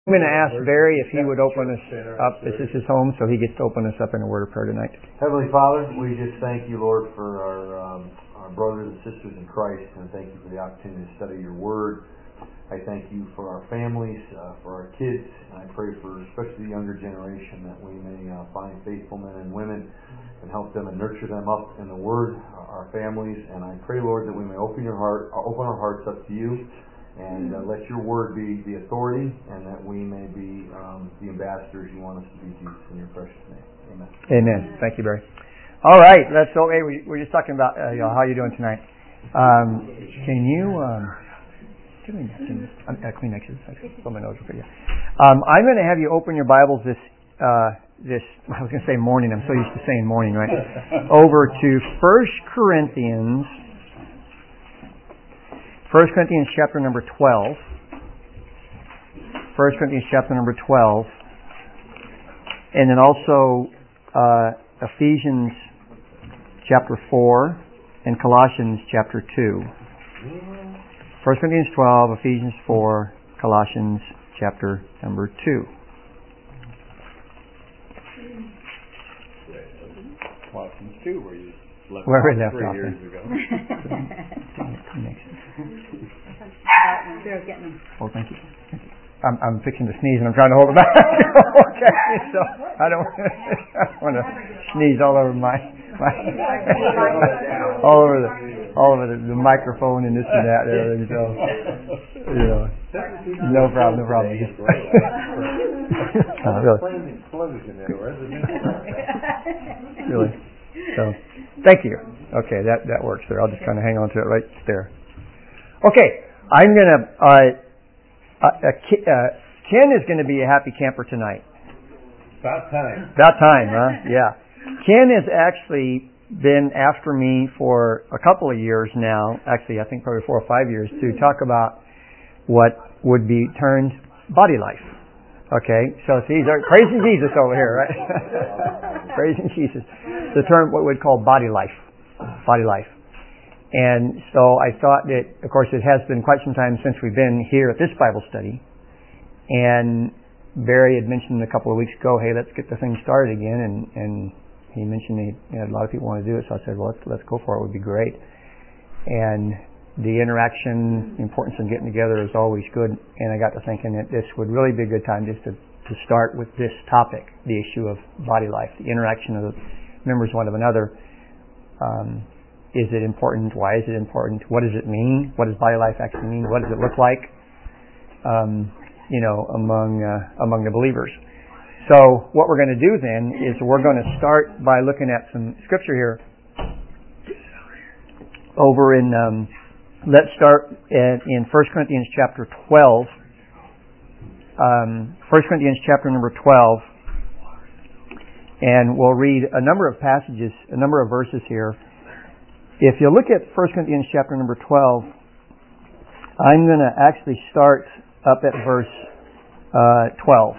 I'm going to ask Barry if he would open us up. This is his home, so he gets to open us up in a word of prayer tonight. Heavenly Father, we just thank you, Lord, for our brothers and sisters in Christ, and thank you for the opportunity to study your word. I thank you for our families, for our kids, and I pray for especially the younger generation that we may find faithful men and women and help them and nurture them up in the word, our families. And I pray, Lord, that we may open our hearts up to you. And let your word be the authority, and that we may be the ambassadors you want us to be, Jesus, in your precious name. Amen. Amen. Thank you, Barry. All right, let's go. Hey, we're just talking about how you doing tonight. Can you give me Kleenex? Put my nose for you. I'm going to have you open your Bibles this I was going to say morning. I'm so used to saying morning, right? Over to 1 Corinthians. 1 Corinthians chapter number 12. 1 Corinthians chapter number 12. And then also Ephesians chapter 4 and Colossians chapter 2. 1 Corinthians 12, Ephesians 4, Colossians chapter number 2. Colossians 2, where we left off 3 years ago. Oh, thank you. I'm fixing to sneeze and I'm trying to hold it back. Okay, so I don't want to sneeze all over all over the microphone and this and that. And so, no problem. Really. Really. So, thank you. Okay, that works there. I'll just kind of hang on to it right there. Okay, I'm going to... Ken is going to be a happy camper tonight. About time, huh? Yeah. Ken has actually been after me for a couple of years now. Actually, I think probably 4 or 5 years to talk about what would be termed body life. Okay, so he's praising Jesus over here, right? Praising Jesus. The term what we'd call body life. Body life. And so I thought that, of course, it has been quite some time since we've been here at this Bible study. And Barry had mentioned a couple of weeks ago, hey, let's get the thing started again. And he mentioned he had a lot of people want to do it. So I said, well, let's go for it. It would be great. And the interaction, the importance of getting together is always good. And I got to thinking that this would really be a good time just to start with this topic, the issue of body life, the interaction of the members one of another. Is it important? Why is it important? What does it mean? What does body life actually mean? What does it look like? Among the believers. So what we're going to do then is we're going to start by looking at some scripture here. Over in, let's start in 1 Corinthians chapter 12. 1 Corinthians chapter number 12. And we'll read a number of passages, a number of verses here. If you look at 1 Corinthians chapter number 12, I'm going to actually start up at verse 12.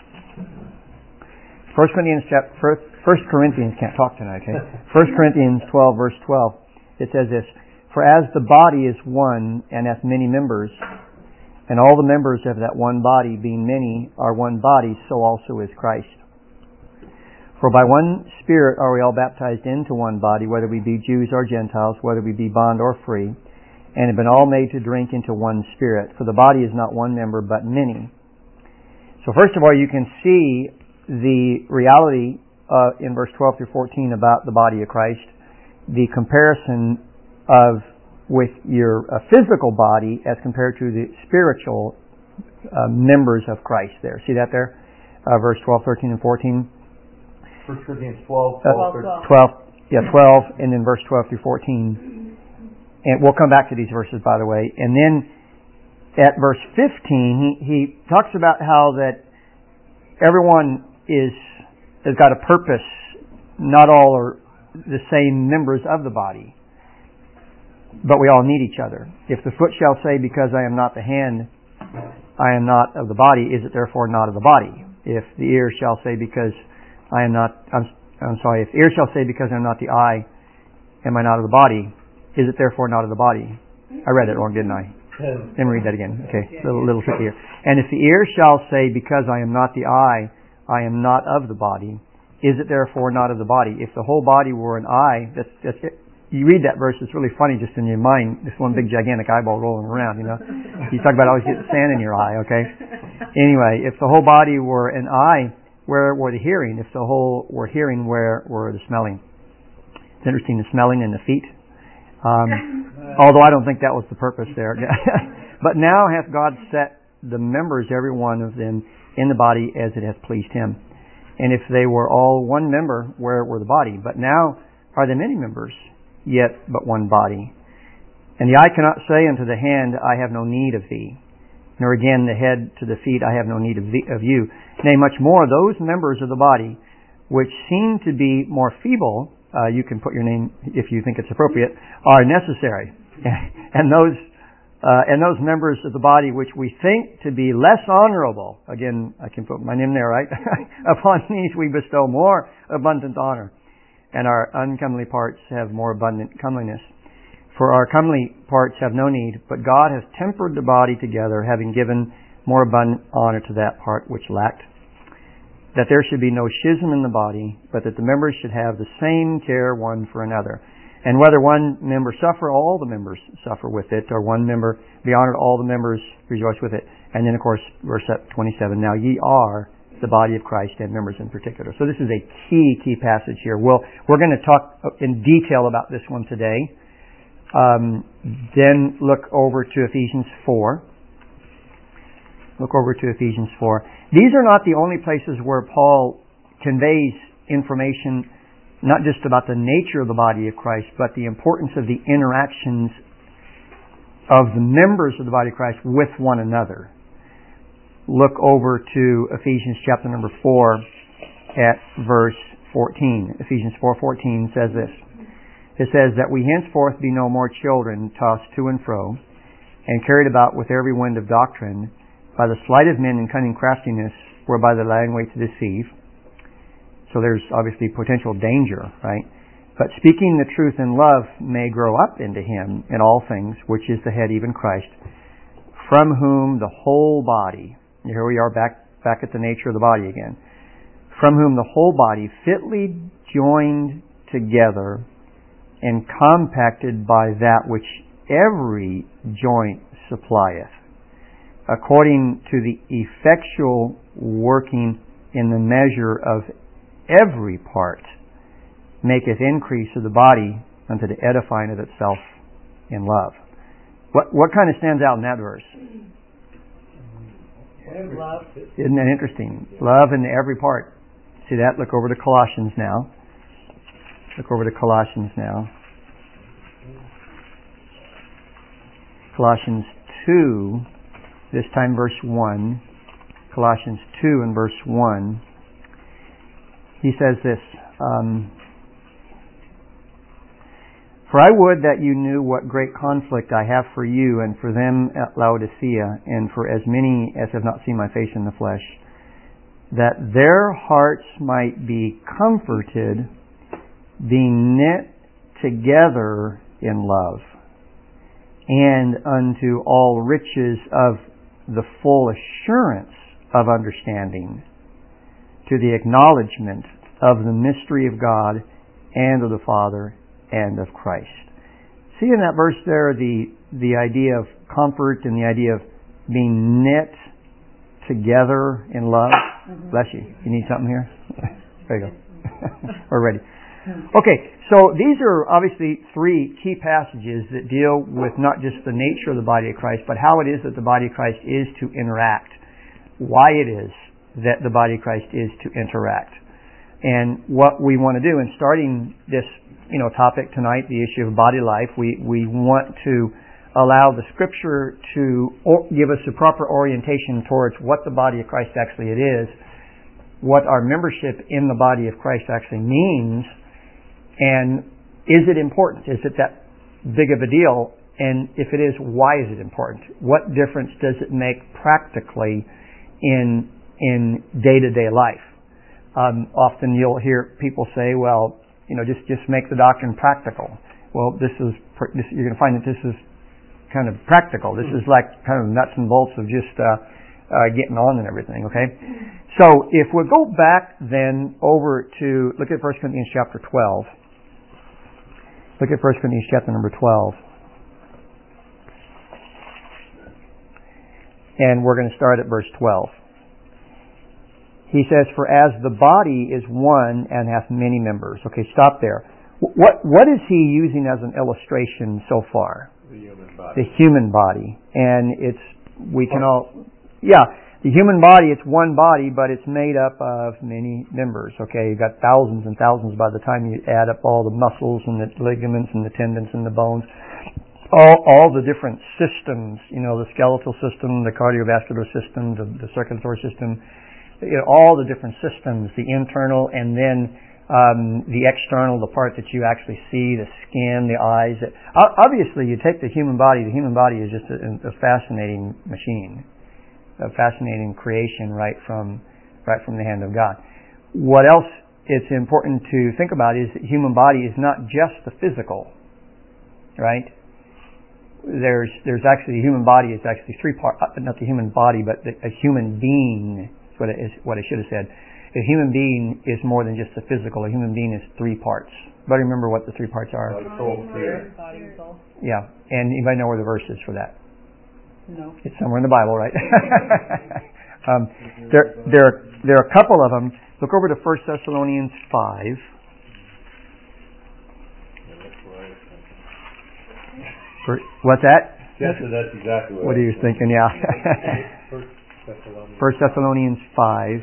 1 Corinthians, can't talk tonight, okay? 1 Corinthians 12, verse 12, it says this, "For as the body is one and hath many members, and all the members of that one body, being many, are one body, so also is Christ. For by one Spirit are we all baptized into one body, whether we be Jews or Gentiles, whether we be bond or free, and have been all made to drink into one Spirit. For the body is not one member, but many." So first of all, you can see the reality in verse 12 through 14 about the body of Christ, the comparison with your physical body as compared to the spiritual members of Christ there. See that there? Verse 12, 13, and 14. 1 Corinthians 12, 12, and then verse 12 through 14. And we'll come back to these verses, by the way. And then at verse 15, he talks about how that everyone has got a purpose. Not all are the same members of the body, but we all need each other. If the foot shall say, because I am not the hand, I am not of the body, is it therefore not of the body? If the ear shall say, because I am not, if ear shall say, because I am not the eye, am I not of the body? Is it therefore not of the body? I read it wrong, didn't I? Let me read that again. Okay, little tricky here. And if the ear shall say, because I am not the eye, I am not of the body, is it therefore not of the body? If the whole body were an eye, that's it. You read that verse, it's really funny just in your mind, this one big gigantic eyeball rolling around, you know. You talk about always getting sand in your eye, okay? Anyway, if the whole body were an eye, where were the hearing? If the whole were hearing, where were the smelling? It's interesting, the smelling in the feet. Although I don't think that was the purpose there. But now hath God set the members, every one of them, in the body as it hath pleased Him. And if they were all one member, where were the body? But now are there many members, yet but one body. And the eye cannot say unto the hand, I have no need of thee. Nor again the head to the feet, I have no need of you. Nay, much more, those members of the body which seem to be more feeble, you can put your name if you think it's appropriate, are necessary. and those members of the body which we think to be less honorable, again, I can put my name there, right? Upon these we bestow more abundant honor. And our uncomely parts have more abundant comeliness. For our comely parts have no need, but God has tempered the body together, having given more abundant honor to that part which lacked, that there should be no schism in the body, but that the members should have the same care one for another. And whether one member suffer, all the members suffer with it, or one member be honored, all the members rejoice with it. And then, of course, verse 27, now ye are the body of Christ and members in particular. So this is a key passage here. We're going to talk in detail about this one today. Then look over to Ephesians 4. Look over to Ephesians 4. These are not the only places where Paul conveys information not just about the nature of the body of Christ, but the importance of the interactions of the members of the body of Christ with one another. Look over to Ephesians chapter number 4 at verse 14. Ephesians 4:14 says this. It says that we henceforth be no more children tossed to and fro and carried about with every wind of doctrine by the sleight of men and cunning craftiness whereby they lie in wait to deceive. So there's obviously potential danger, right? But speaking the truth in love may grow up into Him in all things, which is the head, even Christ, from whom the whole body, here we are back at the nature of the body again, from whom the whole body fitly joined together and compacted by that which every joint supplieth, according to the effectual working in the measure of every part, maketh increase of the body unto the edifying of itself in love. What kind of stands out in that verse? Love. Isn't that interesting? Love in every part. See that? Look over to Colossians now. Look over to Colossians now. Colossians 2, this time verse 1. Colossians 2 and verse 1. He says this, for I would that you knew what great conflict I have for you and for them at Laodicea and for as many as have not seen my face in the flesh, that their hearts might be comforted, being knit together in love, and unto all riches of the full assurance of understanding, to the acknowledgement of the mystery of God and of the Father and of Christ. See in that verse there the idea of comfort and the idea of being knit together in love. Mm-hmm. Bless you. You need something here? There you go. We're ready. Okay, so these are obviously three key passages that deal with not just the nature of the body of Christ, but how it is that the body of Christ is to interact. Why it is that the body of Christ is to interact. And what we want to do in starting this topic tonight, the issue of body life, we want to allow the Scripture to give us a proper orientation towards what the body of Christ actually it is, what our membership in the body of Christ actually means, and is it important? Is it that big of a deal? And if it is, why is it important? What difference does it make practically in day-to-day life? Often you'll hear people say, well, just make the doctrine practical. Well, you're going to find that this is kind of practical. This is like kind of nuts and bolts of just getting on and everything, okay? So if we go back then over to, look at 1 Corinthians chapter 12. Look at 1 Corinthians chapter number 12. And we're going to start at verse 12. He says, "For as the body is one and hath many members." Okay, stop there. What is he using as an illustration so far? The human body. The human body. And the human body, it's one body, but it's made up of many members. Okay, you've got thousands and thousands by the time you add up all the muscles and the ligaments and the tendons and the bones. All the different systems, the skeletal system, the cardiovascular system, the circulatory system, all the different systems, the internal and then the external, the part that you actually see, the skin, the eyes. Obviously, you take the human body is just a fascinating machine, a fascinating creation right from the hand of God. What else it's important to think about is that the human body is not just the physical, right? There's actually, the human body is actually three parts, not the human body, but a human being is what I should have said. A human being is more than just the physical. A human being is three parts. But remember what the three parts are. Body, soul, spirit. Body, soul. Yeah. And anybody know where the verse is for that? No. It's somewhere in the Bible, right? There are a couple of them. Look over to 1 Thessalonians 5. What's that? Yes, that's exactly What are you thinking? Yeah. 1 1 Thessalonians 5.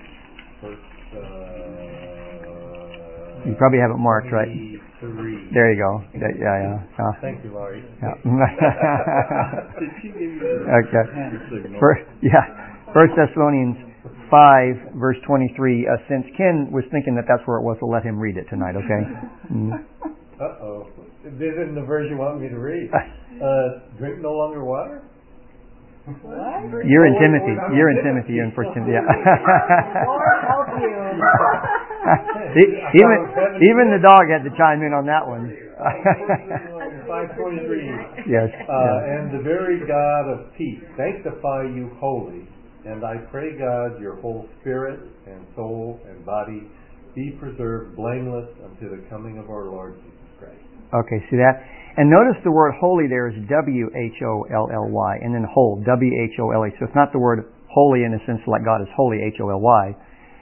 You probably have it marked, right? 3. There you go. Yeah. Thank you, Laurie. Yeah. Did she give you Okay. signal? 1 Thessalonians 5, verse 23. Since Ken was thinking that's where it was, we'll let him read it tonight, okay? Uh-oh. This isn't the verse you want me to read. Drink no longer water? What? You're in Timothy. You're in 1 Timothy. Yeah. Lord help you. even the dog had to chime in on that one. 5:23. Yes. And the very God of peace sanctify you wholly, and I pray God your whole spirit and soul and body be preserved blameless unto the coming of our Lord Jesus Christ. Okay, see that? And notice the word holy there is W-H-O-L-L-Y, and then whole, W-H-O-L-E. So it's not the word holy in a sense like God is holy, H-O-L-Y.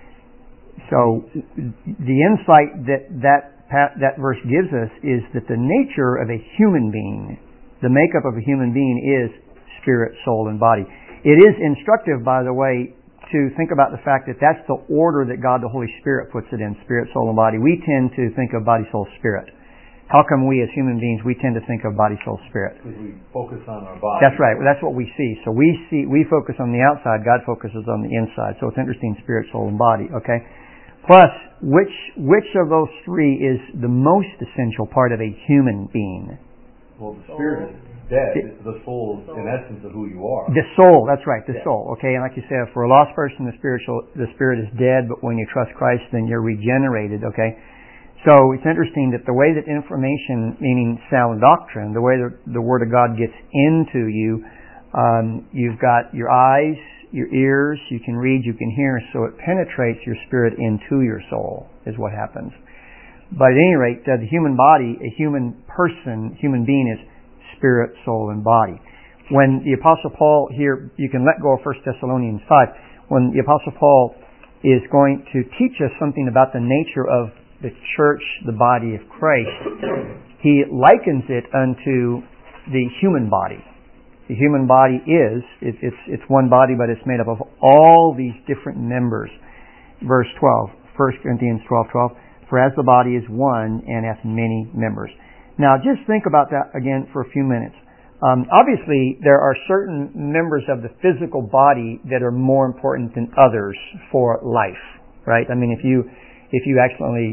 So the insight that verse gives us is that the nature of a human being, the makeup of a human being is spirit, soul, and body. It is instructive, by the way, to think about the fact that that's the order that God the Holy Spirit puts it in, spirit, soul, and body. We tend to think of body, soul, spirit. How come we as human beings, we tend to think of body, soul, spirit? Because we focus on our body. That's right. That's what we see. So we focus on the outside, God focuses on the inside. So it's interesting, spirit, soul, and body, okay? Plus, which of those three is the most essential part of a human being? Well, the spirit is dead. The soul is in essence of who you are. The soul, that's right, the soul, okay? And like you said, for a lost person, the spirit is dead, but when you trust Christ, then you're regenerated, okay? So it's interesting that the way that information, meaning sound doctrine, the way the Word of God gets into you, you've got your eyes, your ears, you can read, you can hear, so it penetrates your spirit into your soul, is what happens. But at any rate, the human body, a human person, human being is spirit, soul, and body. When the Apostle Paul here, you can let go of 1 Thessalonians 5, when the Apostle Paul is going to teach us something about the nature of the church, the body of Christ, he likens it unto the human body. The human body it's one body, but it's made up of all these different members. Verse 12, 1 Corinthians 12:12. For as the body is one and hath many members. Now just think about that again for a few minutes. Obviously, there are certain members of the physical body that are more important than others for life, right? I mean, if you accidentally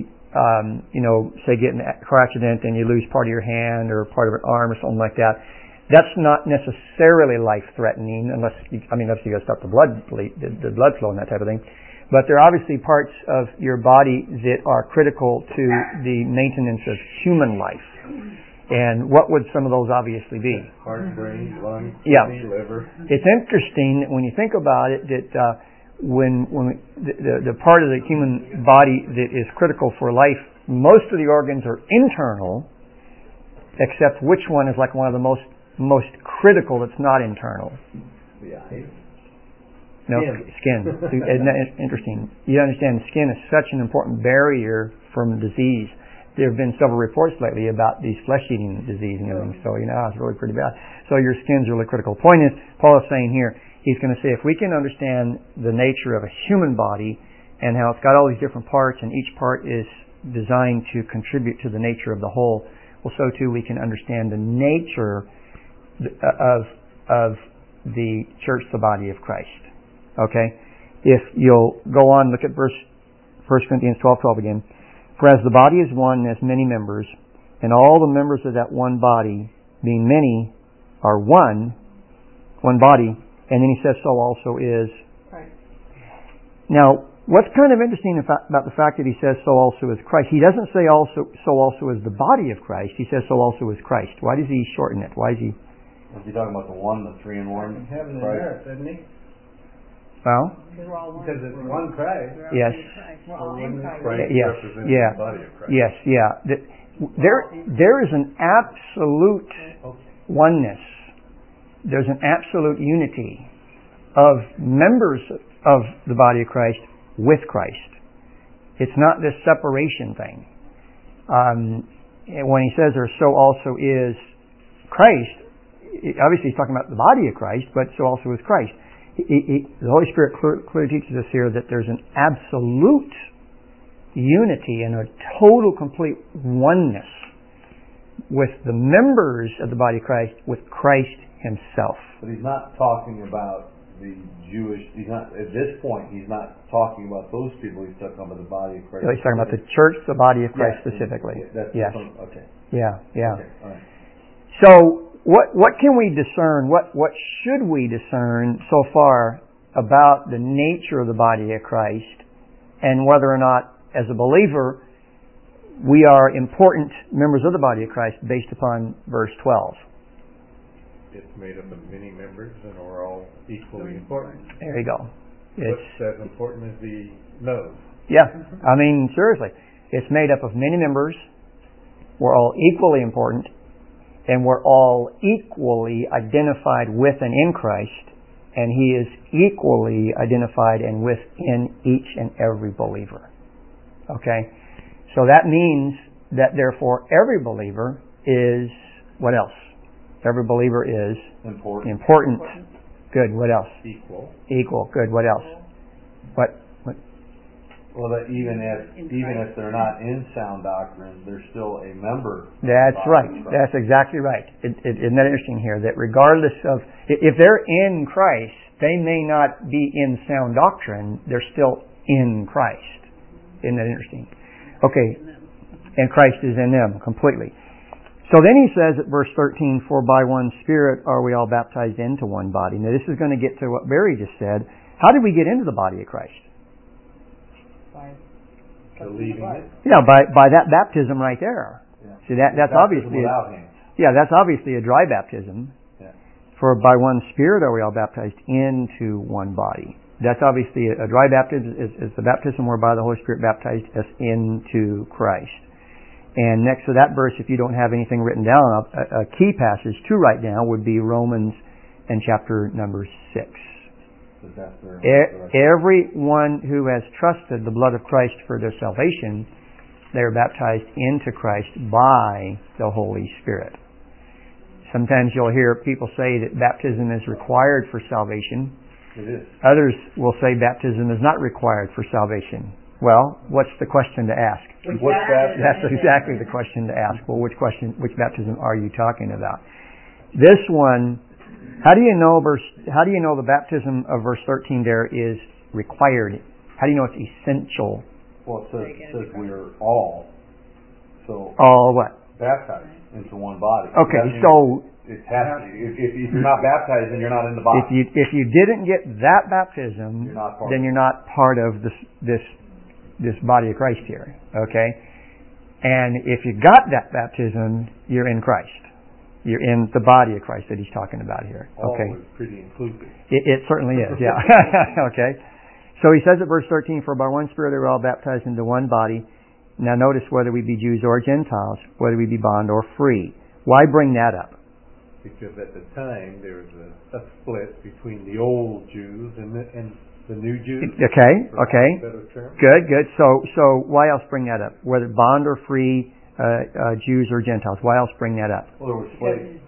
say get in a car accident and you lose part of your hand or part of an arm or something like that, that's not necessarily life-threatening unless you got to stop the blood flow and that type of thing. But there are obviously parts of your body that are critical to the maintenance of human life. And what would some of those obviously be? Heart, brain, lungs, Yeah. kidney, liver. It's interesting that when you think about it, that the part of the human body that is critical for life, most of the organs are internal, except which one is like one of the most critical that's not internal? The eye. No, skin. Isn't that interesting? You understand, the skin is such an important barrier from disease. There have been several reports lately about these flesh-eating disease and everything. So, it's really pretty bad. So your skin's really critical. The point is, Paul is saying here, he's going to say if we can understand the nature of a human body and how it's got all these different parts and each part is designed to contribute to the nature of the whole, well, so too we can understand the nature of the church, the body of Christ. Okay? If you'll go on, look at 1 Corinthians 12:12 again. For as the body is one and has many members, and all the members of that one body, being many, are one body, and then he says so also is. Right. Now, what's kind of interesting about the fact that he says so also is Christ, he doesn't say so also is the body of Christ, he says so also is Christ. Why does he shorten it? Why is he... Is he talking about the one, the three in one? Heaven and earth, isn't he? Well, We're all one. Because it's one Christ. yes. We're all in Christ. Christ Yes, represents yeah. the body of Christ. Yes, yeah. There is an absolute oneness. There's an absolute unity of members of the body of Christ with Christ. It's not this separation thing. When he says, or so also is Christ, obviously he's talking about the body of Christ, but so also is Christ. The Holy Spirit clearly teaches us here that there's an absolute unity and a total, complete oneness with the members of the body of Christ, with Christ himself. But he's not talking about the Jewish, at this point, he's not talking about those people, he's talking about the body of Christ. So he's talking about the church, the body of Christ specifically. Yes. Okay. Okay. Yeah. Okay. All right. So, what can we discern? What should we discern so far about the nature of the body of Christ, and whether or not, as a believer, we are important members of the body of Christ based upon verse 12? It's made up of many members, and we're all equally important. There you go. What's as important as the nose? Yeah, I mean, seriously. It's made up of many members. We're all equally important. And we're all equally identified with and in Christ. And He is equally identified and within each and every believer. Okay? So that means that therefore every believer is, what else? Every believer is important. Good. What else? Equal. Good. What else? What? Well, that even if they're not in sound doctrine, they're still a member. That's right. That's exactly right. Isn't that interesting here? That regardless of, if they're in Christ, they may not be in sound doctrine, they're still in Christ. Isn't that interesting? Okay. And Christ is in them completely. So then he says at verse 13, for by one Spirit are we all baptized into one body. Now this is going to get to what Barry just said. How did we get into the body of Christ? Believing it. Yeah, by that baptism right there. Yeah. See, that's obviously that's obviously a dry baptism. Yeah. For by one Spirit are we all baptized into one body. That's obviously a dry baptism is the baptism whereby the Holy Spirit baptized us into Christ. And next to that verse, if you don't have anything written down, a key passage to write down would be Romans and chapter number 6. Everyone who has trusted the blood of Christ for their salvation, they are baptized into Christ by the Holy Spirit. Sometimes you'll hear people say that baptism is required for salvation. It is. Others will say baptism is not required for salvation. Well, what's the question to ask? That's exactly the question to ask. Well, which baptism are you talking about? This one, how do you know the baptism of verse 13 there is required? How do you know it's essential? Well, it says we are all what? Baptized into one body. Okay, so it has to, if you're not baptized, then you're not in the body. If you didn't get that baptism, then you're not part of this body of Christ here. Okay? And if you got that baptism, you're in Christ. You're in the body of Christ that he's talking about here. Okay. All is pretty inclusive. It certainly is, yeah. Okay. So he says at verse 13, for by one Spirit they were all baptized into one body. Now notice, whether we be Jews or Gentiles, whether we be bond or free. Why bring that up? Because at the time there was a split between the old Jews and the new Jews. Okay. Term. Good. So why else bring that up? Whether bond or free, Jews or Gentiles. Why else bring that up? Well, there was slaves.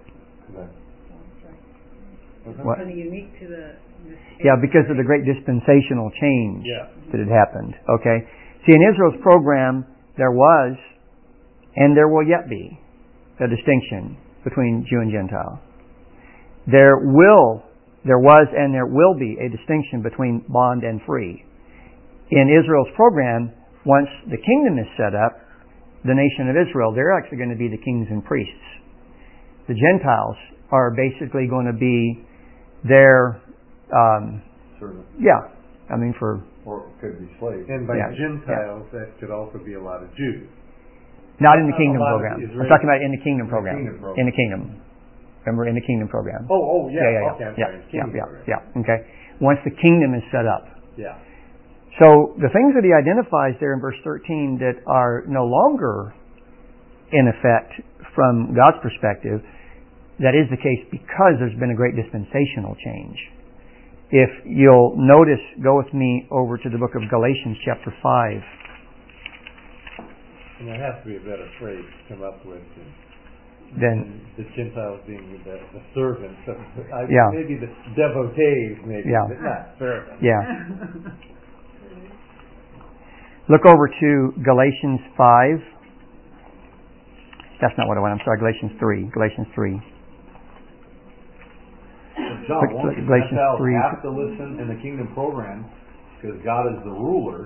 What? Kind of unique to the. Yeah, because of the great dispensational change that had happened. Okay. See, in Israel's program, there was, and there will yet be, a distinction between Jew and Gentile. There was, and there will be a distinction between bond and free. In Israel's program, once the kingdom is set up, the nation of Israel, they're actually going to be the kings and priests. The Gentiles are basically going to be their servants. Yeah. I mean, or it could be slaves. And by Gentiles, that could also be a lot of Jews. Not in the kingdom program. I'm talking about in the kingdom program. In the kingdom. Remember, in the kingdom program. Yeah. Okay. Once the kingdom is set up. Yeah. So the things that he identifies there in verse 13 that are no longer in effect from God's perspective, that is the case because there's been a great dispensational change. If you'll notice, go with me over to the book of Galatians chapter 5. And there has to be a better phrase to come up with Then the Gentiles being the servants. Yeah. Maybe the devotees, maybe, Yeah. but not servants. Yeah. Look over to Galatians 5. That's not what I want. I'm sorry, Galatians 3. Galatians 3. John, Galatians Gentiles 3. have to listen in the kingdom program because God is the ruler.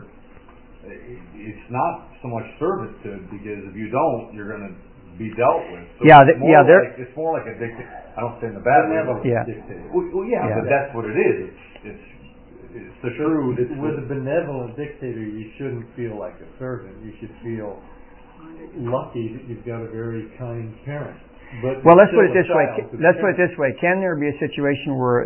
It's not so much servitude, because if you don't, you're going to be dealt with. So it's more like a dictator. I don't say in the bad way. Dictator. Well, but that's what it is. It's the true. With a benevolent dictator, you shouldn't feel like a servant. You should feel lucky that you've got a very kind parent. But well, let's put it this way. Can there be a situation where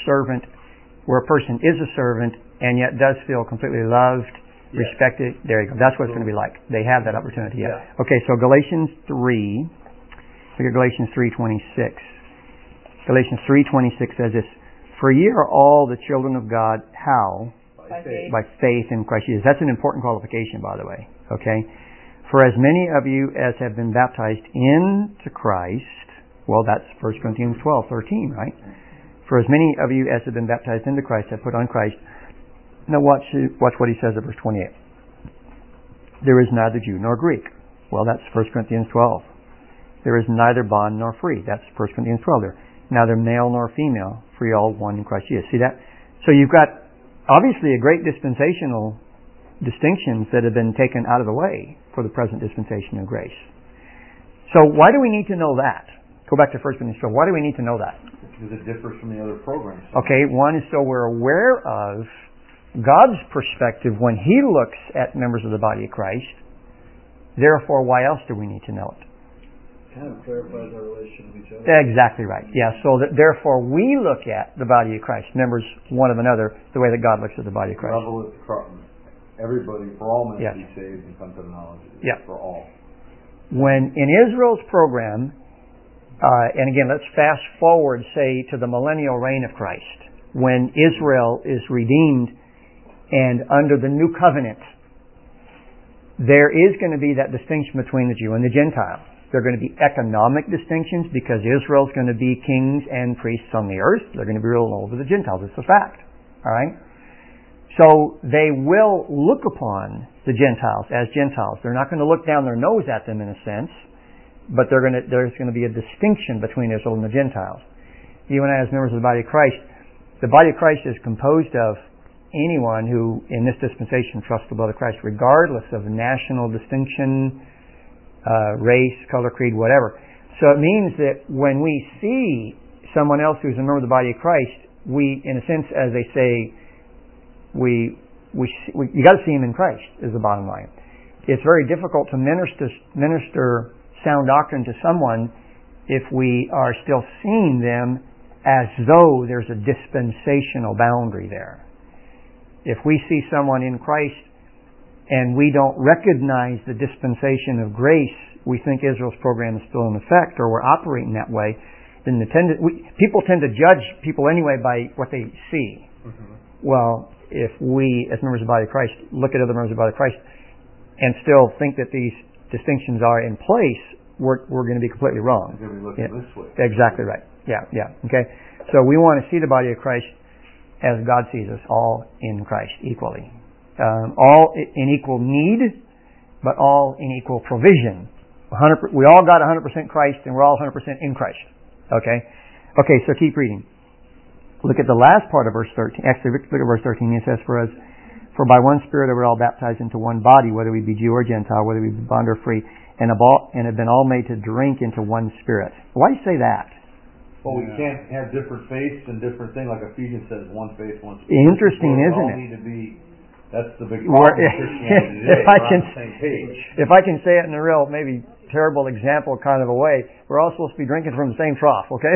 a person is a servant and yet does feel completely loved, respected? There you go. That's what it's going to be like. They have that opportunity. Yeah. Okay, so Galatians 3. Look at Galatians 3:26. Galatians 3:26 says this: "For ye are all the children of God." How? By faith in Christ Jesus. That's an important qualification, by the way. Okay. "For as many of you as have been baptized into Christ," well, that's 1 Corinthians 12:13, right? "For as many of you as have been baptized into Christ have put on Christ." Now watch what he says at verse 28. "There is neither Jew nor Greek." Well, that's 1 Corinthians 12. "There is neither bond nor free." That's 1 Corinthians 12 there. "Neither male nor female, for ye all one in Christ Jesus." See that? So you've got obviously a great dispensational distinctions that have been taken out of the way for the present dispensation of grace. So why do we need to know that? Go back to 1 Corinthians 12. Why do we need to know that? Because it differs from the other programs. Okay, one is so we're aware of God's perspective when He looks at members of the body of Christ. Therefore, why else do we need to know it? Kind of clarifies our relation with each other. Exactly right. Yeah, so that therefore we look at the body of Christ, members one of another, the way that God looks at the body of Christ. Level with everybody, for all men to be saved and come to the knowledge of Jesus. For all. When in Israel's program, and again, let's fast forward, say, to the millennial reign of Christ, when Israel is redeemed and under the new covenant, there is going to be that distinction between the Jew and the Gentile. There are going to be economic distinctions because Israel's going to be kings and priests on the earth. They're going to be ruling over the Gentiles. It's a fact. All right? So they will look upon the Gentiles as Gentiles. They're not going to look down their nose at them in a sense, but there's going to be a distinction between Israel and the Gentiles. You and I, as members of the body of Christ is composed of anyone who, in this dispensation, trusts the blood of Christ, regardless of national distinction, race, color, creed, whatever. So it means that when we see someone else who's a member of the body of Christ, we, in a sense, as they say, you got to see him in Christ, is the bottom line. it's very difficult to minister sound doctrine to someone if we are still seeing them as though there's a dispensational boundary there. If we see someone in Christ and we don't recognize the dispensation of grace, we think Israel's program is still in effect, or we're operating that way, then people tend to judge people anyway by what they see. Mm-hmm. Well, if we, as members of the body of Christ, look at other members of the body of Christ and still think that these distinctions are in place, we're going to be completely wrong. We're going to be looking this way. Exactly right. Yeah. Okay. So we want to see the body of Christ as God sees us, all in Christ equally. All in equal need, but all in equal provision. We all got 100% Christ, and we're all 100% in Christ. Okay, so keep reading. Look at the last part of verse 13. Actually, look at verse 13. It says, For by one Spirit are we all baptized into one body, whether we be Jew or Gentile, whether we be bond or free, and have been all made to drink into one Spirit. Why say that? Well, we can't have different faiths and different things, like Ephesians says, one faith, one Spirit. Interesting, isn't it? Need to be. That's the big problem in Christianity today. We're on the same page. If I can say it in a real, maybe terrible example kind of a way, we're all supposed to be drinking from the same trough, okay?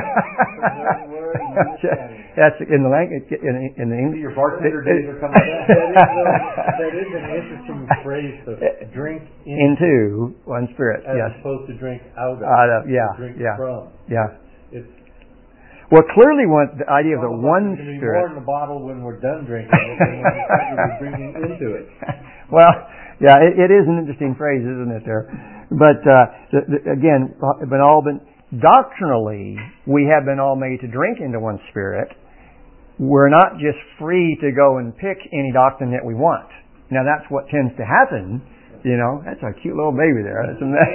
That's in the language. In the English. Your bartender days are coming back. That is an interesting phrase to drink into one Spirit. As yes. opposed to drink out of. Drink from. Yeah. It's well, clearly, the idea of the one Spirit. Spirit. More in the bottle when we're done drinking it than when we're bringing into it. Well, yeah, it is an interesting phrase, isn't it? There, but again, doctrinally, we have been all made to drink into one Spirit. We're not just free to go and pick any doctrine that we want. Now, that's what tends to happen. You know, that's a cute little baby there.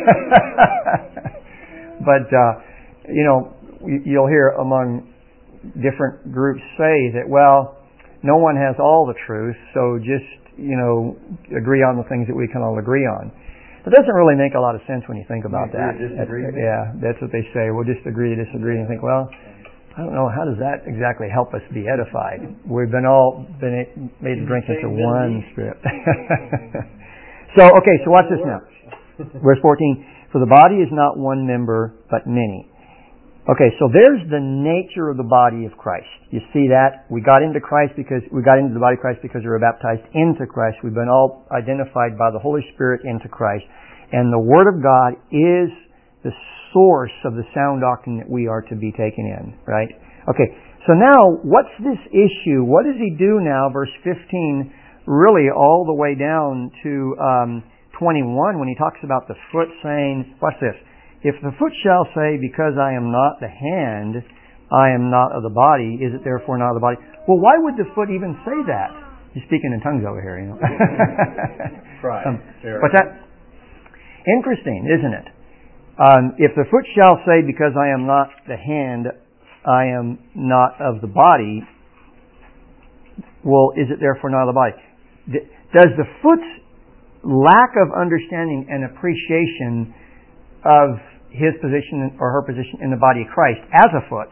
But you'll hear among different groups say that, well, no one has all the truth, so just, agree on the things that we can all agree on. It doesn't really make a lot of sense when you think about that. Yeah, that's what they say. We'll just agree to disagree, and think, well, I don't know, how does that exactly help us be edified? We've been made to drink into one Spirit. So watch this now. Verse 14, for the body is not one member, but many. Okay, so there's the nature of the body of Christ. You see that? We got into the body of Christ because we were baptized into Christ. We've been all identified by the Holy Spirit into Christ. And the Word of God is the source of the sound doctrine that we are to be taken in, right? Okay, so now, what's this issue? What does he do now, verse 15, really all the way down to 21, when he talks about the foot saying, watch this, if the foot shall say, because I am not the hand, I am not of the body, is it therefore not of the body? Well, why would the foot even say that? He's speaking in tongues over here, Right. What's that? Interesting, isn't it? If the foot shall say, because I am not the hand, I am not of the body, well, is it therefore not of the body? Does the foot's lack of understanding and appreciation of his position or her position in the body of Christ as a foot,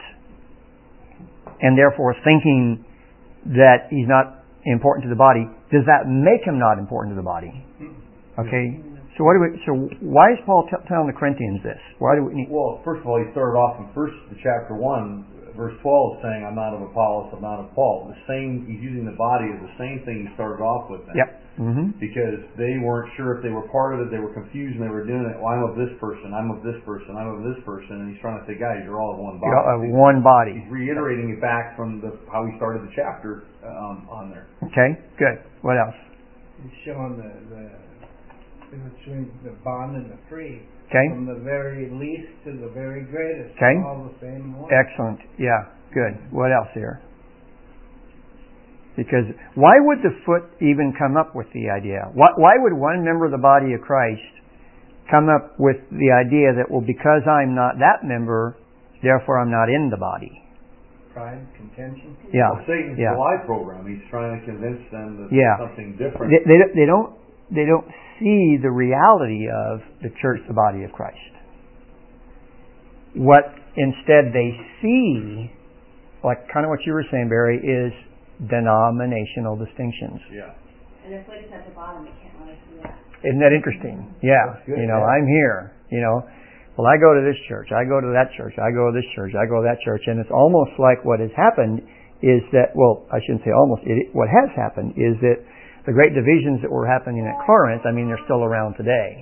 and therefore thinking that he's not important to the body, does that make him not important to the body? Okay, so why is Paul telling the Corinthians this? Why do we need? Well, first of all, he started off in chapter 1, verse 12, saying, "I'm not of Apollos, I'm not of Paul." He's using the body as the same thing he started off with. Then. Yep. Mm-hmm. Because they weren't sure if they were part of it, they were confused, and they were doing it. Well, I'm of this person, I'm of this person, I'm of this person, and he's trying to say, guys, you're all of one body. One body. He's reiterating it back from how he started the chapter on there. Okay, good. What else? He's showing the between the bond and the free. Okay. From the very least to the very greatest. Okay. All the same one. Excellent. Yeah, good. What else here? Because why would the foot even come up with the idea? Why would one member of the body of Christ come up with the idea that, well, because I'm not that member, therefore I'm not in the body? Pride, contention. Yeah. Well, Satan's the lie program. He's trying to convince them that there's something different. They don't see the reality of the church, the body of Christ. What instead they see, like kind of what you were saying, Barry, is denominational distinctions. Yeah. And the foot is at the bottom. You can't really see that. Isn't that interesting? Yeah. Good, I'm here. Well, I go to this church. I go to that church. I go to this church. I go to that church. And it's almost like what has happened is that, well, I shouldn't say almost. What has happened is that the great divisions that were happening at Corinth, they're still around today.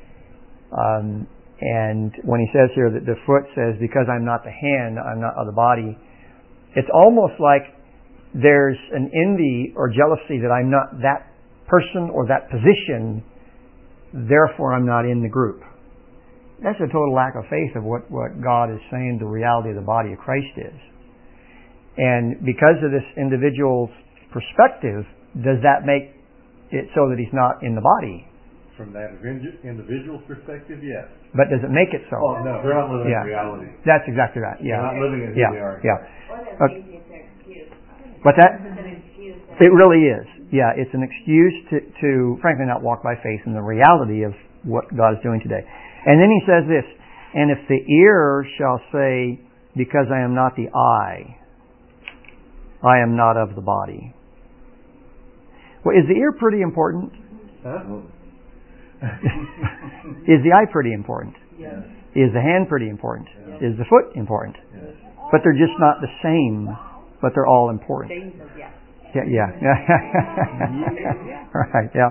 And when he says here that the foot says, because I'm not the hand, I'm not of the body, it's almost like there's an envy or jealousy that I'm not that person or that position, therefore I'm not in the group. That's a total lack of faith of what God is saying the reality of the body of Christ is. And because of this individual's perspective, does that make it so that he's not in the body? From that individual's perspective, yes. But does it make it so? Oh, no, they're not living Yeah. in reality. That's exactly right. Yeah. They're not living as who they are. Yeah. Or that's easy if they're excused. What's that? It's an excuse. It really is. Yeah, it's an excuse to frankly not walk by faith in the reality of what God is doing today. And then he says this, and if the ear shall say, because I am not the eye, I am not of the body. Well, is the ear pretty important? Huh? Is the eye pretty important? Yes. Is the hand pretty important? Yes. Is the foot important? Yes. But they're just not the same, but they're all important. Yeah. Yeah. Right, yeah.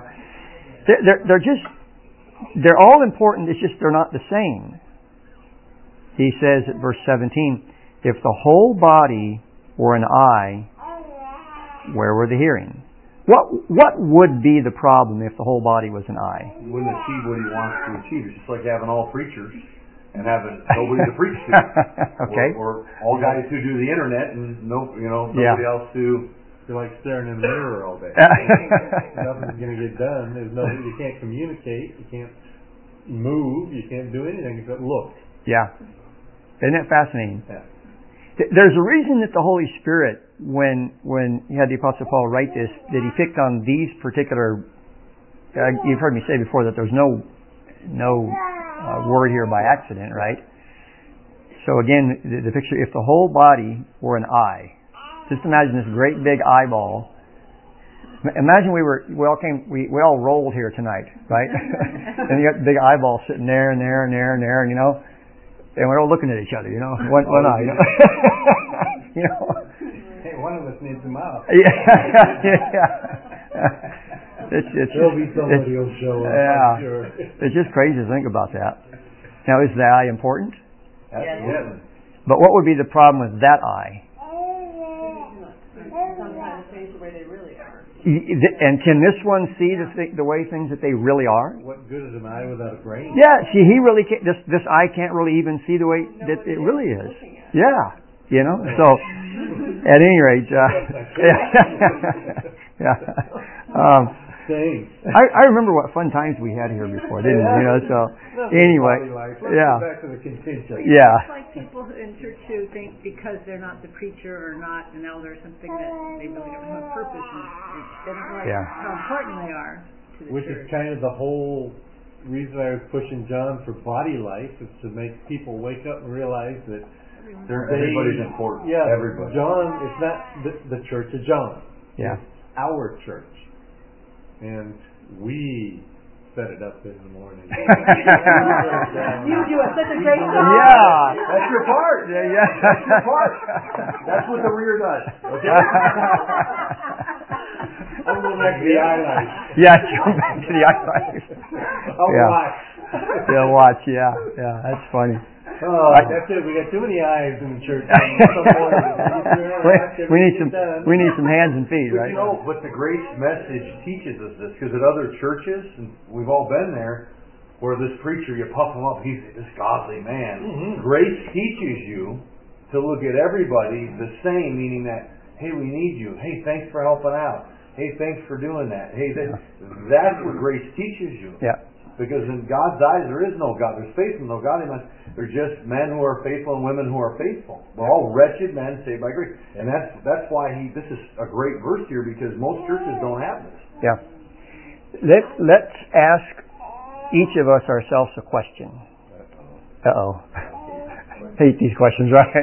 They're all important, it's just they're not the same. He says at verse 17, if the whole body were an eye, where were the hearing? What would be the problem if the whole body was an eye? He wouldn't achieve what he wants to achieve. It's just like having all preachers and having nobody to preach to. Okay. Or all guys who do the internet and nobody else who... You're like staring in the mirror all day. Nothing's going to get done. You can't communicate. You can't move. You can't do anything except look. Yeah. Isn't that fascinating? Yeah. There's a reason that the Holy Spirit, when he had the Apostle Paul write this, that he picked on these particular... you've heard me say before that there's no word here by accident, right? So again, the picture, if the whole body were an eye, just imagine this great big eyeball. Imagine we all rolled here tonight, right? And you got the big eyeball sitting there and there and there and there, and and we're all looking at each other, one eye, Hey, one of us needs a mouth. Yeah. There'll be somebody who'll show up. Yeah. I'm sure. It's just crazy to think about that. Now, is the eye important? Absolutely. But what would be the problem with that eye? Sometimes things the way they really are. And can this one see the way things that they really are? What good is an eye without a brain? Yeah, see, he really can't. This eye can't really even see the way that it really is. Yeah, So, at any rate, yeah. Thanks. I remember what fun times we had here before, didn't we? So anyway, Let's back to the contention. Yeah. It's like people in church who think because they're not the preacher or not an elder or something that they really don't have a purpose and they don't realize how important they are to the Which church. is kind of the whole reason I was pushing John for Body Life, is to make people wake up and realize that Everybody's important. Yeah, Everybody. John, it's not the Church of John. Yeah. It's our church. And we set it up in the morning. You do such a great job. Yeah. That's your part. Yeah. That's your part. That's what the rear does. Okay? I'm going back to the highlights. Yeah, go back to the highlights. I'll watch. Yeah, watch. Yeah, that's funny. That's it. We got too many eyes in the church. we need some hands and feet, right? But the grace message teaches us this, because at other churches, and we've all been there, where this preacher, you puff him up, he's this godly man. Mm-hmm. Grace teaches you to look at everybody the same, meaning that, hey, we need you. Hey, thanks for helping out. Hey, thanks for doing that. Hey, that's what grace teaches you. Yeah. Because in God's eyes, there is no God. There's faith and no godliness. They're just men who are faithful and women who are faithful. We're all wretched men saved by grace. And that's why this is a great verse here, because most churches don't have this. Yeah. Let's ask each of us ourselves a question. Uh-oh. Hate these questions, right?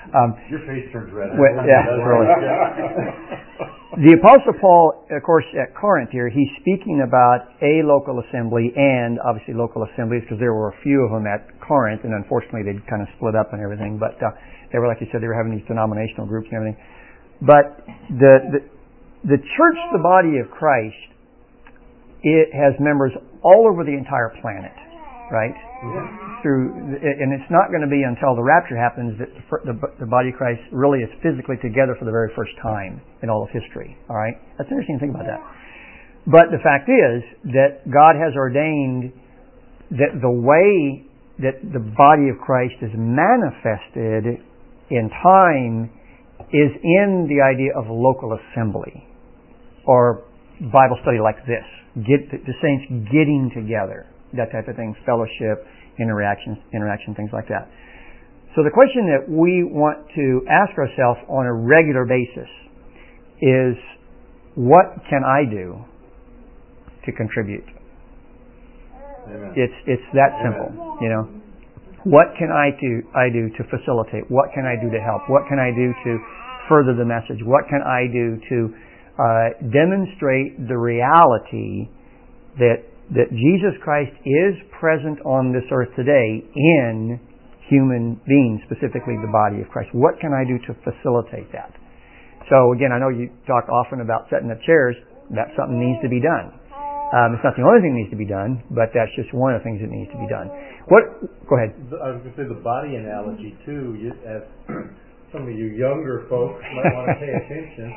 Your face turns red. Really. The Apostle Paul, of course, at Corinth here, he's speaking about a local assembly and obviously local assemblies because there were a few of them at Corinth, and unfortunately they'd kind of split up and everything. But they were, like you said, they were having these denominational groups and everything. But the church, the body of Christ, it has members all over the entire planet, right? And it's not going to be until the rapture happens that the body of Christ really is physically together for the very first time in all of history. All right, that's interesting to think about that. But the fact is that God has ordained that the way that the body of Christ is manifested in time is in the idea of local assembly or Bible study like this. The saints getting together, that type of thing, fellowship, interaction, things like that. So the question that we want to ask ourselves on a regular basis is, what can I do to contribute? Amen. It's that simple, you know. What can I do to facilitate? What can I do to help? What can I do to further the message? What can I do to demonstrate the reality that Jesus Christ is present on this earth today in human beings, specifically the body of Christ? What can I do to facilitate that? So again, I know you talk often about setting up chairs. That's something that needs to be done. It's not the only thing that needs to be done, but that's just one of the things that needs to be done. Go ahead. I was going to say the body analogy too, as some of you younger folks might want to pay attention.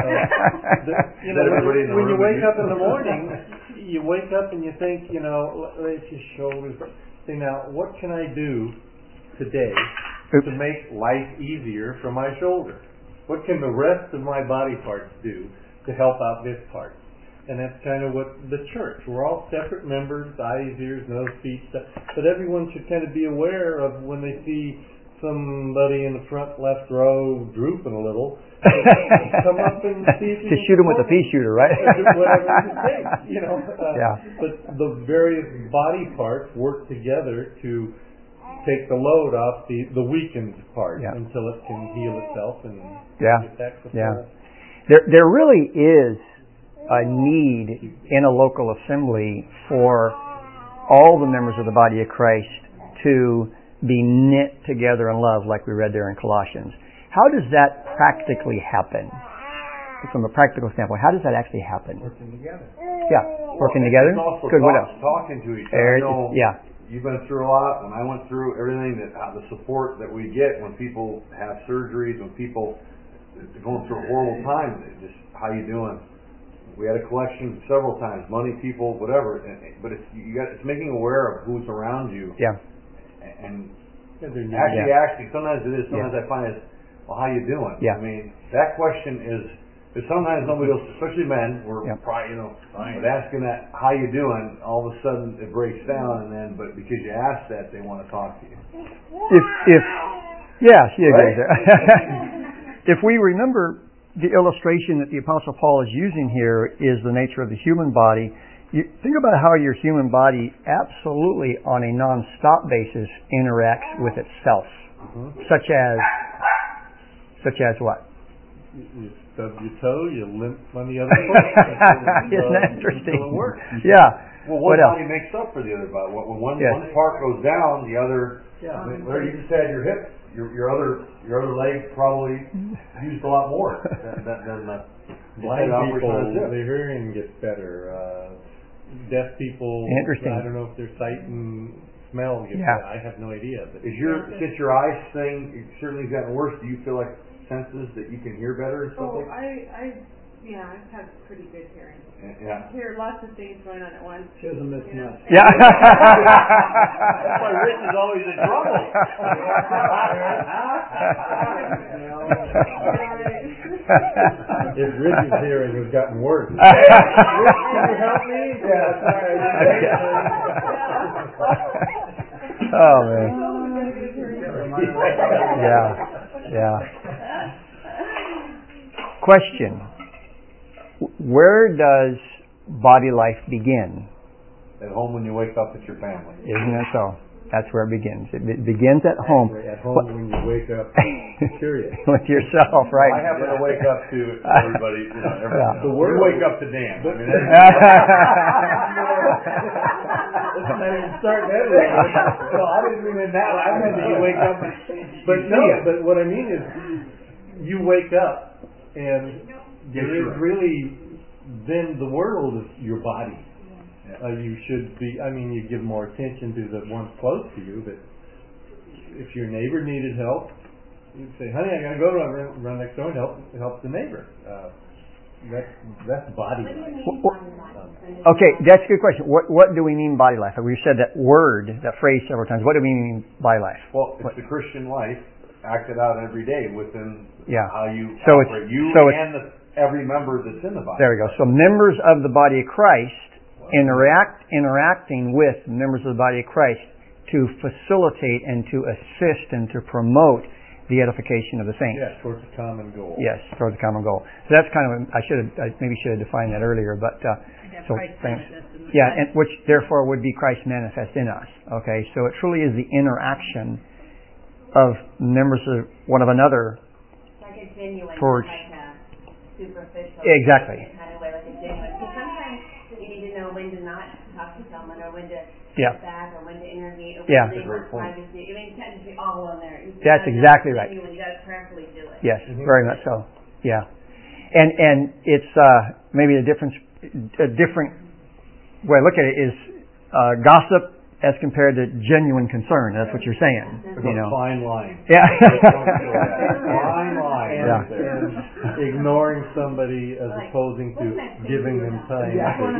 When you wake up in the morning, you wake up and you think, raise your shoulders. Say, now, what can I do today to make life easier for my shoulder? What can the rest of my body parts do to help out this part? And that's kind of what the church. We're all separate members, eyes, ears, nose, feet, but everyone should kind of be aware of when they see somebody in the front left row drooping a little, come up and see if you to shoot them with a pea shooter, right? Whatever it takes, Yeah. But the various body parts work together to take the load off the weakened part until it can heal itself and get back to full. There really is a need in a local assembly for all the members of the body of Christ to be knit together in love, like we read there in Colossians. How does that practically happen? From a practical standpoint, how does that actually happen? Working together. Yeah, working together. Good. What else? Talking to each other. Yeah. You've been through a lot. When I went through everything, the support that we get when people have surgeries, when people are going through a horrible time, just how you doing? We had a collection several times, money, people, whatever. But it's making aware of who's around you. Yeah. And actually, sometimes it is. Sometimes I find it's, well, how you doing? Yeah. I mean, that question is sometimes nobody else, especially men, probably, but asking that, how you doing, all of a sudden it breaks down, and then, but because you asked that, they want to talk to you. She agrees there. If we remember the illustration that the Apostle Paul is using here is the nature of the human body. You think about how your human body absolutely on a non-stop basis interacts with itself. Such as what? You stub your toe, you limp on the other foot. Isn't that interesting? Until it works. Yeah. Well, one body makes up for the other body. When one part goes down, the other. Yeah. I mean, you just had your hip. Your other leg probably used a lot more than the blind people. Their hearing gets better. Deaf people. Interesting. I don't know if their sight and smell gets better. I have no idea. But since your eyes thing certainly gotten worse, do you feel like senses that you can hear better and stuff like that? I've had pretty good hearing. Yeah. I hear lots of things going on at once. She doesn't miss much. Yeah. That's why Rich is always in trouble. If Rich's hearing has gotten worse. Rich, can you help me? Yeah, sorry. Oh, man. Yeah. Question. Where does body life begin? At home when you wake up with your family. Isn't that so? That's where it begins. It begins at home. At home when you wake up, period. With yourself, right? I happen to wake up to everybody, Yeah. the word wake up to Dan. I mean, Let's not even start that way. no, I didn't mean it that way. I meant that you wake up and But what I mean is, you wake up and there is really, then the world is your body. You should be, you give more attention to the ones close to you, but if your neighbor needed help, you'd say, honey, I gotta go run next door and help the neighbor. That's body life. Okay, that's a good question. What do we mean body life? We've said that word, that phrase several times. What do we mean body life? Well, it's the Christian life acted out every day within how you operate. Every member that's in the body. There we go. So members of the body of Christ interacting with members of the body of Christ to facilitate and to assist and to promote the edification of the saints. Yes, towards a common goal. Yes, towards a common goal. So that's kind of I maybe should have defined that earlier, but so thanks. Yeah, and which therefore would be Christ manifest in us. Okay, so it truly is the interaction of members of one of another like a genuine, towards like a superficial, exactly. kind of way, like a genuine. Because sometimes you need to know when to not talk to someone, or when to Yeah. step back, or when to intervene, or Yeah. when to leave privacy. I mean, technically all on there. That's exactly right. You got to prayerfully do it. Yes, very much so. Yeah, and it's maybe a different way to look at it is gossip as compared to genuine concern. That's what you're saying. There's a fine line. Yeah. Fine line. Yeah. And ignoring somebody as opposing to giving them time.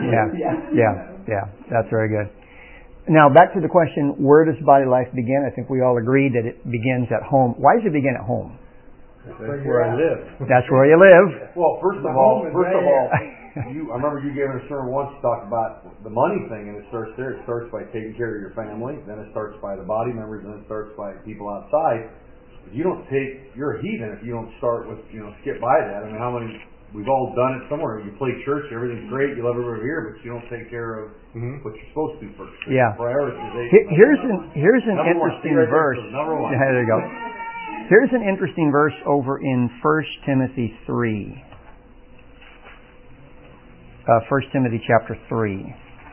Yeah. That's very good. Now back to the question: where does body life begin? I think we all agree that it begins at home. Why does it begin at home? That's where I live. That's where you live. Well, first of all, I remember you gave a sermon once to talk about the money thing, and it starts there. It starts by taking care of your family, then it starts by the body members, and then it starts by people outside. If you don't you're a heathen if you don't start with, skip by that. I mean, how many, we've all done it somewhere. You play church, everything's great, you love everybody here, but you don't take care of what you're supposed to do first. Yeah. Prioritization. Here's an interesting verse. Number one. There you go. Here's an interesting verse over in 1 Timothy 3. 1 Timothy chapter 3.